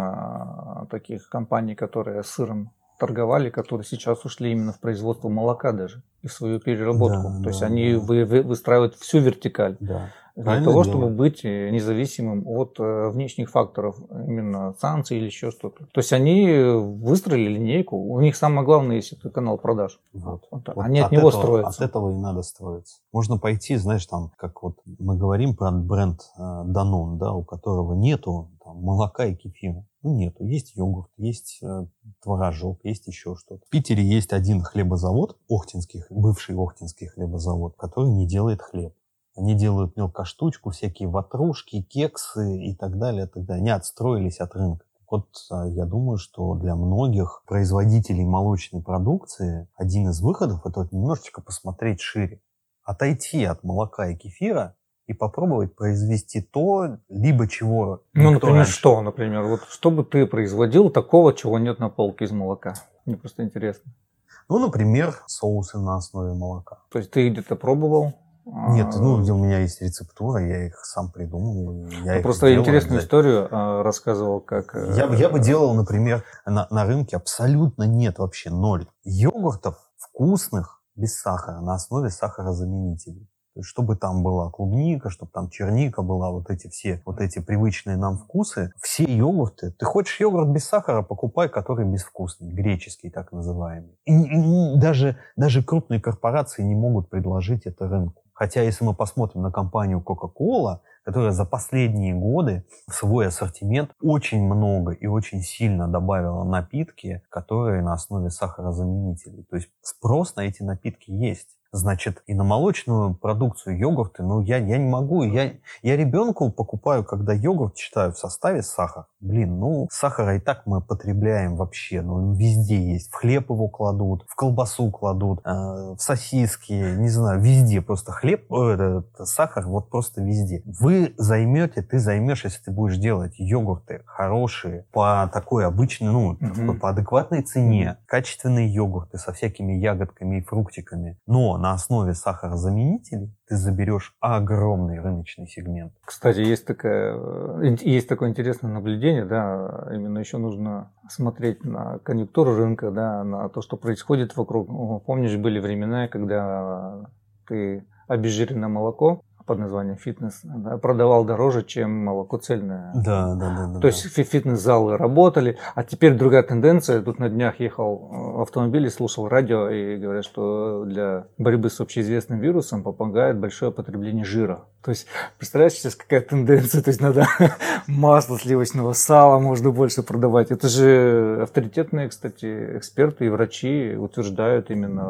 именно таких компаний, которые сыром торговали, которые сейчас ушли именно в производство молока даже и в свою переработку. Да, То да, есть они да. вы, вы, выстраивают всю вертикаль да. для Правильно того, дело. чтобы быть независимым от э, внешних факторов, именно санкций или еще что-то. То есть они выстроили линейку, у них самое главное есть это канал продаж. Вот. Вот. Вот они от, от него этого, строятся. От этого и надо строиться. Можно пойти, знаешь, там, как вот мы говорим про бренд э, Danone, да, у которого нету там, молока и кефира. Ну, нету. Есть йогурт, есть э, творожок, есть еще что-то. В Питере есть один хлебозавод, Охтинский, бывший Охтинский хлебозавод, который не делает хлеб. Они делают мелкоштучку, всякие ватрушки, кексы и так далее, так далее. Они отстроились от рынка. Вот я думаю, что для многих производителей молочной продукции один из выходов – это вот немножечко посмотреть шире. Отойти от молока и кефира и попробовать произвести то, либо чего. Ну, например, раньше. что, например? Вот что бы ты производил такого, чего нет на полке из молока? Мне просто интересно. Ну, например, соусы на основе молока. То есть ты где-то пробовал? Нет, ну, у меня есть рецептура, я их сам придумал. Я их просто делаю, интересную да. историю а, рассказывал, как... Я, я бы делал, например, на, на рынке абсолютно нет вообще ноль йогуртов вкусных без сахара на основе сахарозаменителей. То есть, чтобы там была клубника, чтобы там черника была, вот эти все, вот эти привычные нам вкусы. Все йогурты. Ты хочешь йогурт без сахара, покупай, который безвкусный, греческий так называемый. И, и даже, даже крупные корпорации не могут предложить это рынку. Хотя, если мы посмотрим на компанию Coca-Cola, которая за последние годы в свой ассортимент очень много и очень сильно добавила напитки, которые на основе сахарозаменителей. То есть спрос на эти напитки есть. Значит, и на молочную продукцию йогурты, ну, я, я не могу. Я, я ребенку покупаю, когда йогурт читаю в составе сахар. Блин, ну, сахара и так мы потребляем вообще. Ну, везде есть. В хлеб его кладут, в колбасу кладут, э, в сосиски, не знаю, везде. Просто хлеб, э, э, сахар вот просто везде. Вы займете, ты займешь, если ты будешь делать йогурты хорошие, по такой обычной, ну, mm-hmm. по адекватной цене, качественные йогурты со всякими ягодками и фруктиками, но на основе сахарозаменителей ты заберешь огромный рыночный сегмент. Кстати, есть, такая, есть такое интересное наблюдение, да, именно еще нужно смотреть на конъюнктуру рынка, да, на то, что происходит вокруг. Помнишь, были времена, когда ты обезжиренное молоко под названием фитнес, да, продавал дороже, чем молоко цельное. Да, да, да. да То есть да. фитнес-залы работали, а теперь другая тенденция. Тут на днях ехал в автомобиле, слушал радио и говорят, что для борьбы с общеизвестным вирусом помогает большое потребление жира. То есть, представляешь, сейчас какая тенденция, то есть надо масло сливочного сала можно больше продавать. Это же авторитетные, кстати, эксперты и врачи утверждают именно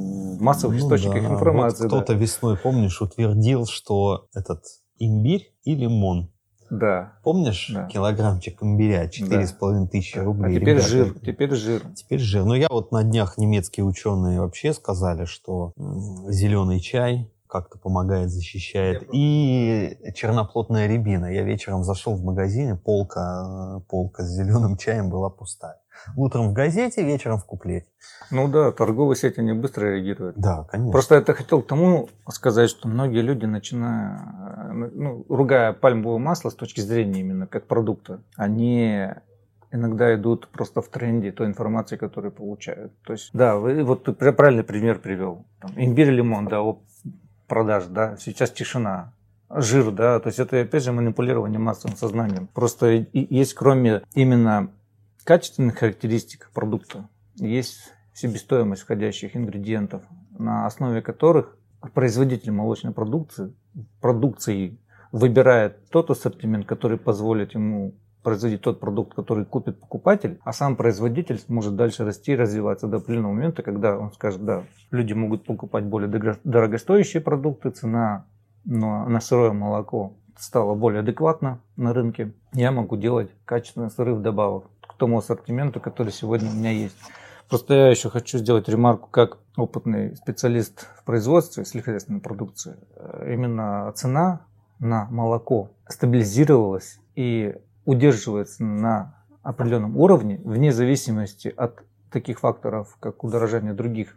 в массовых ну, источниках да. информации. Вот кто-то да. весной, помнишь, утвердил, что этот имбирь и лимон Да. Помнишь, да. Килограммчик имбиря, четыре с половиной тысячи рублей. А теперь Ребята, жир, теперь жир. Теперь жир. Но я вот на днях немецкие ученые вообще сказали, что зеленый чай как-то помогает, защищает. И черноплодная рябина. Я вечером зашел в магазин, полка, полка с зеленым чаем была пустая. Утром в газете, вечером в куплете. Ну да, торговые сети, они быстро реагируют. Да, конечно. Просто я хотел к тому сказать, что многие люди, начиная, ну, ругая пальмовое масло с точки зрения именно как продукта, они иногда идут просто в тренде той информации, которую получают. То есть, да, вы вот ты правильный пример привел. Там, имбирь, лимон, да, продаж, да, сейчас тишина. Жир, да, то есть это опять же манипулирование массовым сознанием. Просто есть кроме именно качественных характеристик продукта, есть себестоимость входящих ингредиентов, на основе которых производитель молочной продукции, продукции выбирает тот ассортимент, который позволит ему производить тот продукт, который купит покупатель, а сам производитель сможет дальше расти и развиваться до определенного момента, когда он скажет, да, люди могут покупать более дорогостоящие продукты, цена на, на сырое молоко стала более адекватна на рынке, я могу делать качественный сыры вдобавок к тому ассортименту, который сегодня у меня есть. Просто я еще хочу сделать ремарку, как опытный специалист в производстве сельскохозяйственной продукции. Именно цена на молоко стабилизировалась и удерживается на определенном уровне, вне зависимости от таких факторов, как удорожание других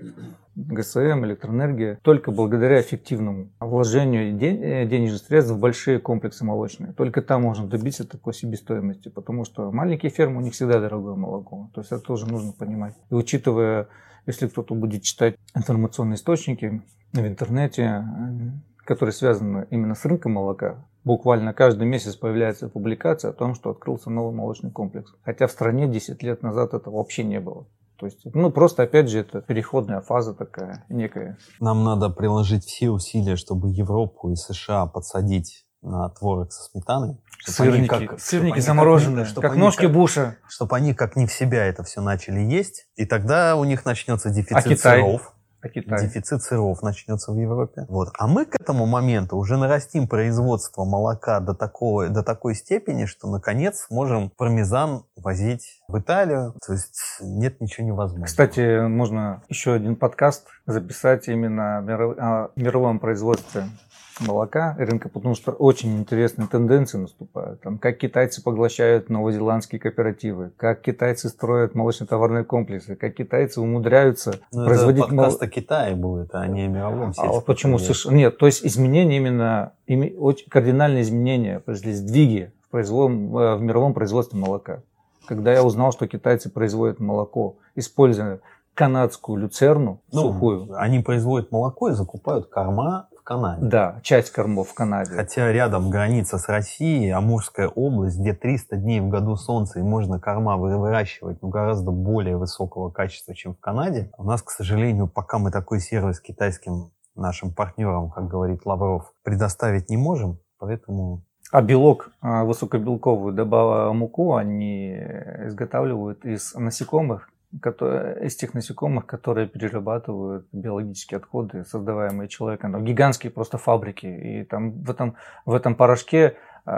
ГСМ, электроэнергия, только благодаря эффективному вложению денежных средств в большие комплексы молочные. Только там можно добиться такой себестоимости, потому что маленькие фермы, у них всегда дорогое молоко. То есть это тоже нужно понимать. И учитывая, если кто-то будет читать информационные источники в интернете, которые связаны именно с рынком молока, буквально каждый месяц появляется публикация о том, что открылся новый молочный комплекс. Хотя в стране десять лет назад этого вообще не было. То есть, ну, просто, опять же, это переходная фаза такая некая. Нам надо приложить все усилия, чтобы Европу и США подсадить на творог со сметаной. Сырники, как, сырники замороженные, как, как ножки как, Буша. Чтобы они как не в себя это все начали есть. И тогда у них начнется дефицит а Китай? сыров. А Китай? Дефицит сыров начнется в Европе. Вот. А мы к этому моменту уже нарастим производство молока до, такого, до такой степени, что наконец сможем пармезан возить в Италию. То есть нет ничего невозможного. Кстати, можно еще один подкаст записать именно о мировом производстве молока рынка, потому что очень интересные тенденции наступают. Там, как китайцы поглощают новозеландские кооперативы, как китайцы строят молочно-товарные комплексы, как китайцы умудряются ну, производить... Это подкаст мол... о Китае будет, а не о мировом сельском. А почему США? Нет, то есть изменения именно, очень кардинальные изменения, произошли сдвиги в, производ... в мировом производстве молока. Когда я узнал, что китайцы производят молоко, используя канадскую люцерну, ну, сухую. Они производят молоко и закупают корма в Канаде. Да, часть кормов в Канаде. Хотя рядом граница с Россией, Амурская область, где триста дней в году солнца, и можно корма выращивать, ну, гораздо более высокого качества, чем в Канаде. У нас, к сожалению, пока мы такой сервис китайским нашим партнерам, как говорит Лавров, предоставить не можем, поэтому... А белок, высокобелковую добаву муку, они изготавливают из насекомых, Которые, из тех насекомых, которые перерабатывают биологические отходы, создаваемые человеком. Там гигантские просто фабрики. И там в этом, в этом порошке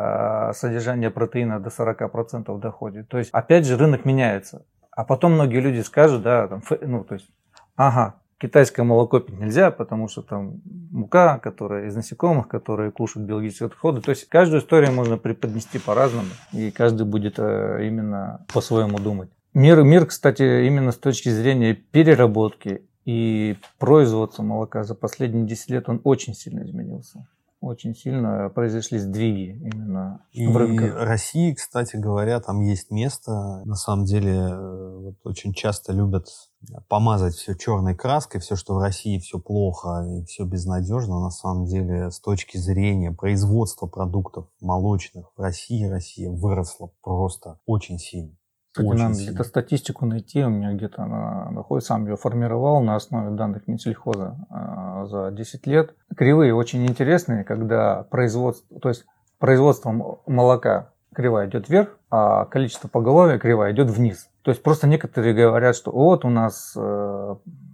э, содержание протеина до сорок процентов доходит. То есть, опять же, рынок меняется. А потом многие люди скажут, да, там, ну, то есть, ага, китайское молоко пить нельзя, потому что там мука, которая из насекомых, которые кушают биологические отходы. То есть, каждую историю можно преподнести по-разному. И каждый будет э, именно по-своему думать. Мир, мир, кстати, именно с точки зрения переработки и производства молока за последние десять лет он очень сильно изменился. Очень сильно произошли сдвиги именно и в рынках. И России, кстати говоря, там есть место. На самом деле, вот очень часто любят помазать все черной краской, все, что в России все плохо и все безнадежно. На самом деле, с точки зрения производства продуктов молочных в России, Россия выросла просто очень сильно. Кстати, надо где-то статистику найти, у меня где-то она находится, сам ее формировал на основе данных Минсельхоза э, за десять лет. Кривые очень интересные, когда производство, то есть производство молока кривая идет вверх, а количество поголовья кривая идет вниз. То есть просто некоторые говорят, что вот у нас э,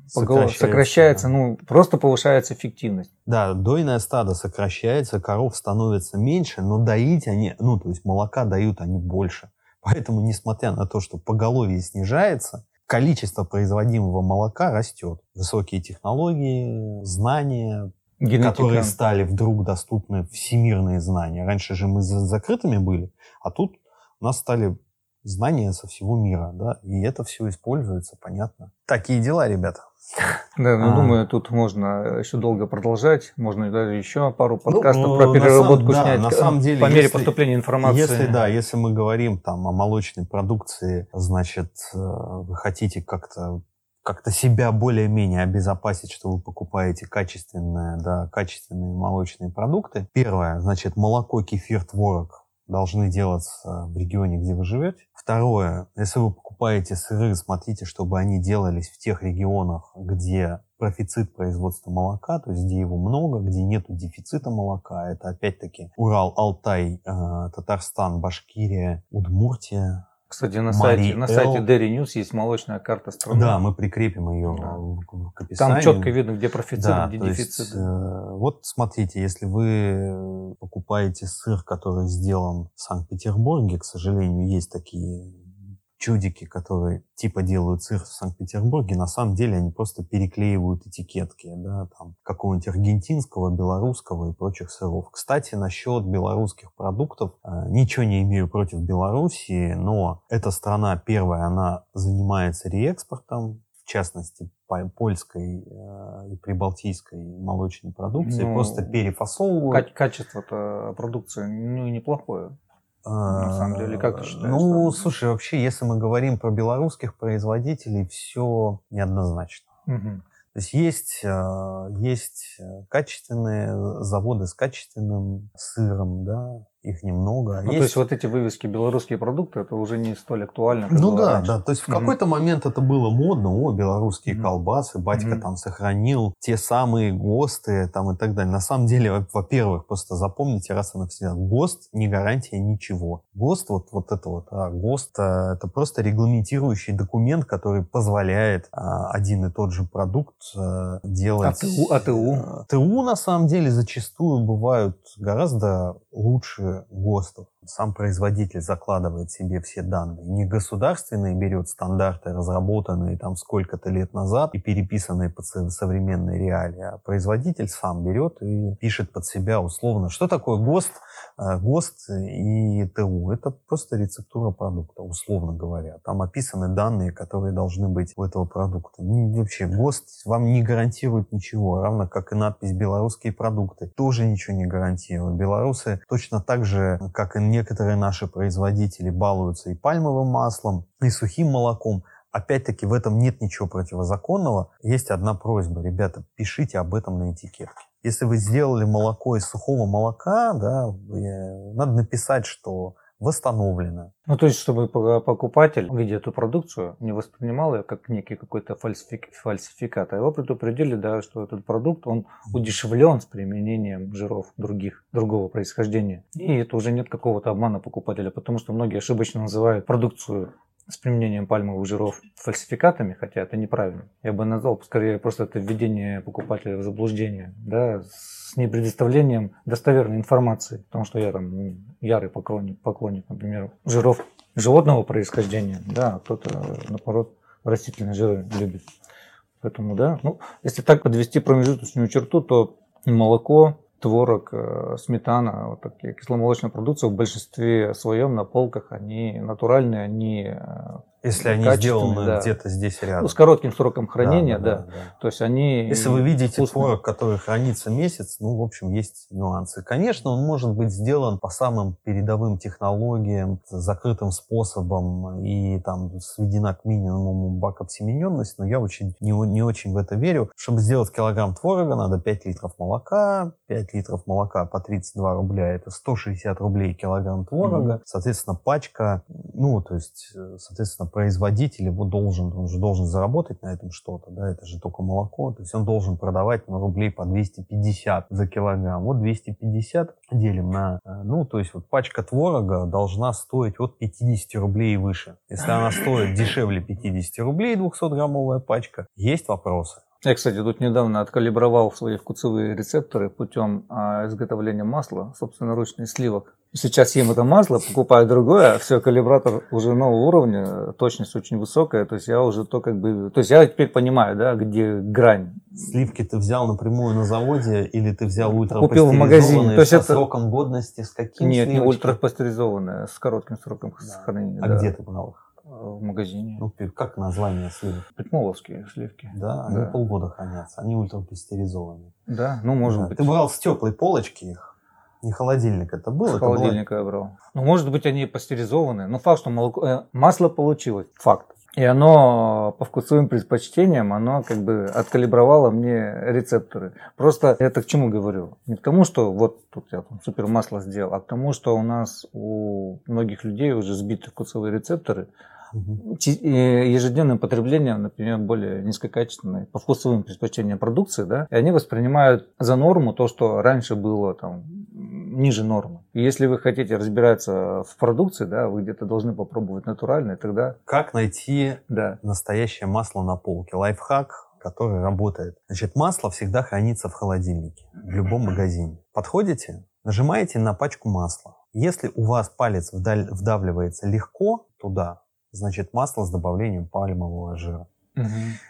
сокращается, сокращается, ну, просто повышается эффективность. Да, дойное стадо сокращается, коров становится меньше, но доить они, ну, то есть молока дают они больше. Поэтому, несмотря на то, что поголовье снижается, количество производимого молока растет. Высокие технологии, знания, генетика, которые стали вдруг доступны, всемирные знания. Раньше же мы закрытыми были, а тут у нас стали знания со всего мира, да, и это все используется, понятно. Такие дела, ребята. Да, ну, а, думаю, тут можно еще долго продолжать, можно даже еще пару подкастов ну, про переработку сам, снять, да, на самом деле, по мере если, поступления информации. Если, да, если мы говорим там о молочной продукции, значит, вы хотите как-то как-то себя более-менее обезопасить, что вы покупаете качественные, да, качественные молочные продукты. Первое, значит, молоко, кефир, творог должны делаться в регионе, где вы живете. Второе, если вы покупаете сыры, смотрите, чтобы они делались в тех регионах, где профицит производства молока, то есть где его много, где нет дефицита молока. Это опять-таки Урал, Алтай, Татарстан, Башкирия, Удмуртия. Кстати, на сайте, на сайте Dairy News есть молочная карта страны. Да, мы прикрепим ее да. к описанию. Там четко видно, где профицит, да, где дефицит. Есть, э, вот смотрите, если вы покупаете сыр, который сделан в Санкт-Петербурге, к сожалению, есть такие чудики, которые типа делают сыр в Санкт-Петербурге, на самом деле они просто переклеивают этикетки, да, там, какого-нибудь аргентинского, белорусского и прочих сыров. Кстати, насчет белорусских продуктов, э, ничего не имею против Белоруссии, но эта страна, первая, она занимается реэкспортом, в частности, польской э, и прибалтийской молочной продукции, ну, просто перефасовывают. Качество-то продукции, ну, неплохое. На самом деле, как ты считаешь? Ну, что? Слушай, вообще, если мы говорим про белорусских производителей, все неоднозначно. Угу. То есть есть, есть качественные заводы с качественным сыром, да, их немного. Ну, есть... То есть вот эти вывески «белорусские продукты» это уже не столь актуально, как Ну да, раньше. да. То есть в mm-hmm. какой-то момент это было модно. О, белорусские mm-hmm. колбасы, батька mm-hmm. там сохранил те самые ГОСТы там и так далее. На самом деле, во-первых, просто запомните раз и навсегда, ГОСТ не гарантия ничего. ГОСТ, вот, вот это вот, а, ГОСТ, а, это просто регламентирующий документ, который позволяет а, один и тот же продукт а, делать. АТУ, АТУ. ТУ на самом деле зачастую бывают гораздо лучше ГОСТов. Сам производитель закладывает себе все данные. Не государственные берет стандарты, разработанные там сколько-то лет назад и переписанные под современные реалии, а производитель сам берет и пишет под себя условно. Что такое ГОСТ? ГОСТ и ТУ. Это просто рецептура продукта, условно говоря. Там описаны данные, которые должны быть у этого продукта. И вообще, ГОСТ вам не гарантирует ничего, равно как и надпись «белорусские продукты» тоже ничего не гарантирует. Белорусы точно так же, как и некоторые наши производители, балуются и пальмовым маслом, и сухим молоком. Опять-таки, в этом нет ничего противозаконного. Есть одна просьба. Ребята, пишите об этом на этикетке. Если вы сделали молоко из сухого молока, да, надо написать, что восстановлено. Ну, то есть, чтобы покупатель, видя эту продукцию, не воспринимал ее как некий какой-то фальсифик, фальсификат, а его предупредили, да, что этот продукт, он удешевлен с применением жиров других, другого происхождения. И это уже нет какого-то обмана покупателя, потому что многие ошибочно называют продукцию с применением пальмовых жиров фальсификатами, хотя это неправильно. Я бы назвал, скорее, просто это введение покупателя в заблуждение, да, с непредоставлением достоверной информации, потому что я там ну, ярый поклонник, поклонник, например, жиров животного происхождения, да, а кто-то, наоборот, растительные жиры любит. Поэтому, да, ну, если так подвести промежуточную черту, то молоко, творог, сметана, вот такие кисломолочные продукции в большинстве своем на полках, они натуральные, они если они сделаны да. где-то здесь рядом. Ну, с коротким сроком хранения, да. да, да, да. да. То есть они... Если вы видите вкусные. Творог, который хранится месяц, ну, в общем, есть нюансы. Конечно, он может быть сделан по самым передовым технологиям, закрытым способом и там сведена к минимуму бакобсемененность, но я очень, не, не очень в это верю. Чтобы сделать килограмм творога, надо пять литров молока. пять литров молока по тридцать два рубля, это сто шестьдесят рублей килограмм творога. Mm-hmm. Соответственно, пачка, ну, то есть, соответственно, производитель его должен, он же должен заработать на этом что-то, да, это же только молоко, то есть он должен продавать на рублей по двести пятьдесят за килограмм. Вот двести пятьдесят делим на, ну, то есть вот пачка творога должна стоить от пятьдесят рублей и выше. Если она стоит дешевле пятьдесят рублей, двухсотграммовая пачка, есть вопросы. Я, кстати, тут недавно откалибровал свои вкусовые рецепторы путем а, изготовления масла, собственноручных сливок. Сейчас ем это масло, покупаю другое, а все, калибратор уже нового уровня, точность очень высокая, то есть я уже то как бы... То есть я теперь понимаю, да, где грань. Сливки ты взял напрямую на заводе или ты взял ультрапастеризованные? Купил в магазине. То есть со это... сроком годности, с каким? Нет, сливочкой? Не ультрапастеризованные, с коротким сроком да. сохранения. А да. Где ты брал их? В магазине. Ну, как название сливок? Петмоловские сливки. Да, они да. полгода хранятся, они ультрапастеризованные. Да, ну может да. быть. Ты брал с теплой полочки их? Не холодильник это был? С это холодильника было... я брал. Ну, может быть, они пастеризованные. Но факт, что молоко... э, масло получилось. Факт. И оно по вкусовым предпочтениям, оно как бы откалибровало мне рецепторы. Просто это к чему говорю? Не к тому, что вот тут я там супер масло сделал, а к тому, что у нас у многих людей уже сбиты вкусовые рецепторы. Угу. Ежедневным потреблением, например, более низкокачественной по вкусовым предпочтениям продукции, да, и они воспринимают за норму то, что раньше было там ниже нормы. И если вы хотите разбираться в продукции, да, вы где-то должны попробовать натуральное, тогда... Как найти да. настоящее масло на полке? Лайфхак, который работает. Значит, масло всегда хранится в холодильнике, в любом магазине. Подходите, нажимаете на пачку масла. Если у вас палец вдавливается легко туда, значит, масло с добавлением пальмового жира. Угу.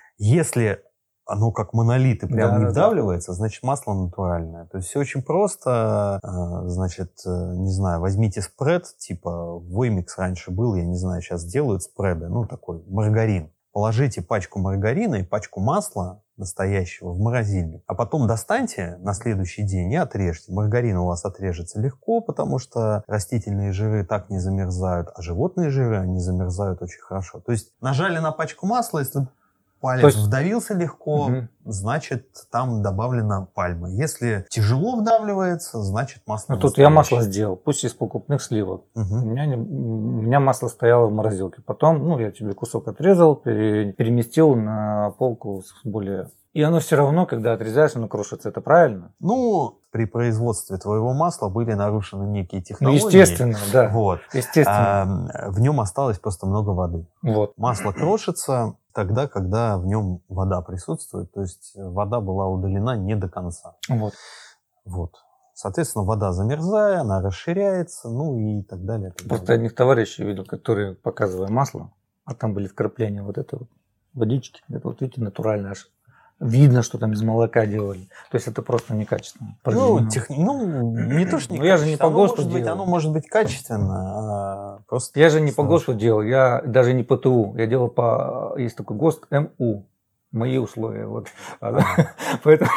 Если оно как монолит и прям да, не да, вдавливается, да. значит, масло натуральное. То есть все очень просто. Значит, не знаю, возьмите спред, типа Воймикс раньше был, я не знаю, сейчас делают спреды, ну, такой маргарин. Положите пачку маргарина и пачку масла настоящего в морозильник. А потом достаньте на следующий день и отрежьте. Маргарин у вас отрежется легко, потому что растительные жиры так не замерзают, а животные жиры, они замерзают очень хорошо. То есть нажали на пачку масла, если палец есть... вдавился легко, угу. значит, там добавлена пальма. Если тяжело вдавливается, значит, масло ну, тут я масло сделал, пусть из покупных сливок. Угу. У меня, не... у меня масло стояло в морозилке. Потом, ну, я тебе кусок отрезал, пере... переместил на полку с более... И оно все равно, когда отрезаешь, оно крошится. Это правильно? Ну, при производстве твоего масла были нарушены некие технологии. Ну, естественно, да. Вот. Естественно. А, в нем осталось просто много воды. Вот. Масло крошится тогда, когда в нем вода присутствует. То есть вода была удалена не до конца. Вот. Вот. Соответственно, вода замерзая, она расширяется, ну и так далее. Так Просто далее. одних товарищей видел, которые, показывая масло, а там были вкрапления вот этой вот водички. Это вот, видите, натуральная аж. Видно, что там из молока делали. То есть это просто некачественно. Ну, тех... ну не то, что некачественно. Я же не по ГОСТу делал. Быть, оно может быть качественно. А просто я же не по ГОСТу делал, я даже не по ТУ. Я делал по... Есть такой ГОСТ МУ. Мои условия. Вот. Поэтому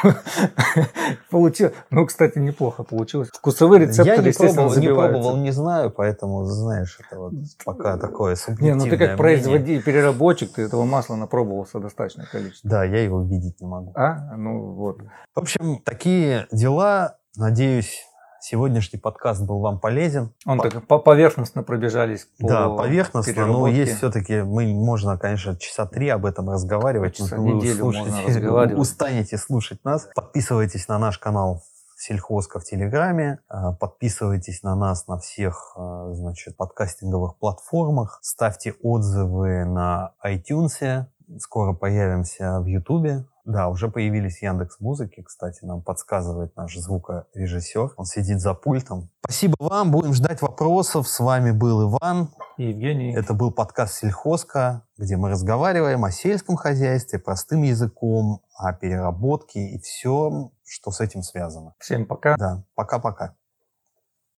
получилось. Ну, кстати, неплохо получилось. Вкусовые рецепторы, естественно, забиваются. Я не пробовал, не знаю, поэтому, знаешь, это вот пока такое субъективное мнение. Не, ну ты как производитель, переработчик, ты этого масла напробовался достаточное количество. Да, я его видеть не могу. А? Ну, вот. В общем, такие дела. Надеюсь, сегодняшний подкаст был вам полезен. Он по... так поверхностно пробежались. По да, поверхностно, но есть все-таки, мы, можно, конечно, часа три об этом разговаривать. Часа неделю слушайте, можно разговаривать. Устанете слушать нас. Подписывайтесь на наш канал Сельхозка в Телеграме. Подписывайтесь на нас на всех, значит, подкастинговых платформах. Ставьте отзывы на iTunes. Скоро появимся в Ютубе. Да, уже появились Яндекс.Музыки, кстати, нам подсказывает наш звукорежиссер. Он сидит за пультом. Спасибо вам, будем ждать вопросов. С вами был Иван. И Евгений. Это был подкаст «Сельхозка», где мы разговариваем о сельском хозяйстве, простым языком, о переработке и всем, что с этим связано. Всем пока. Да, пока-пока.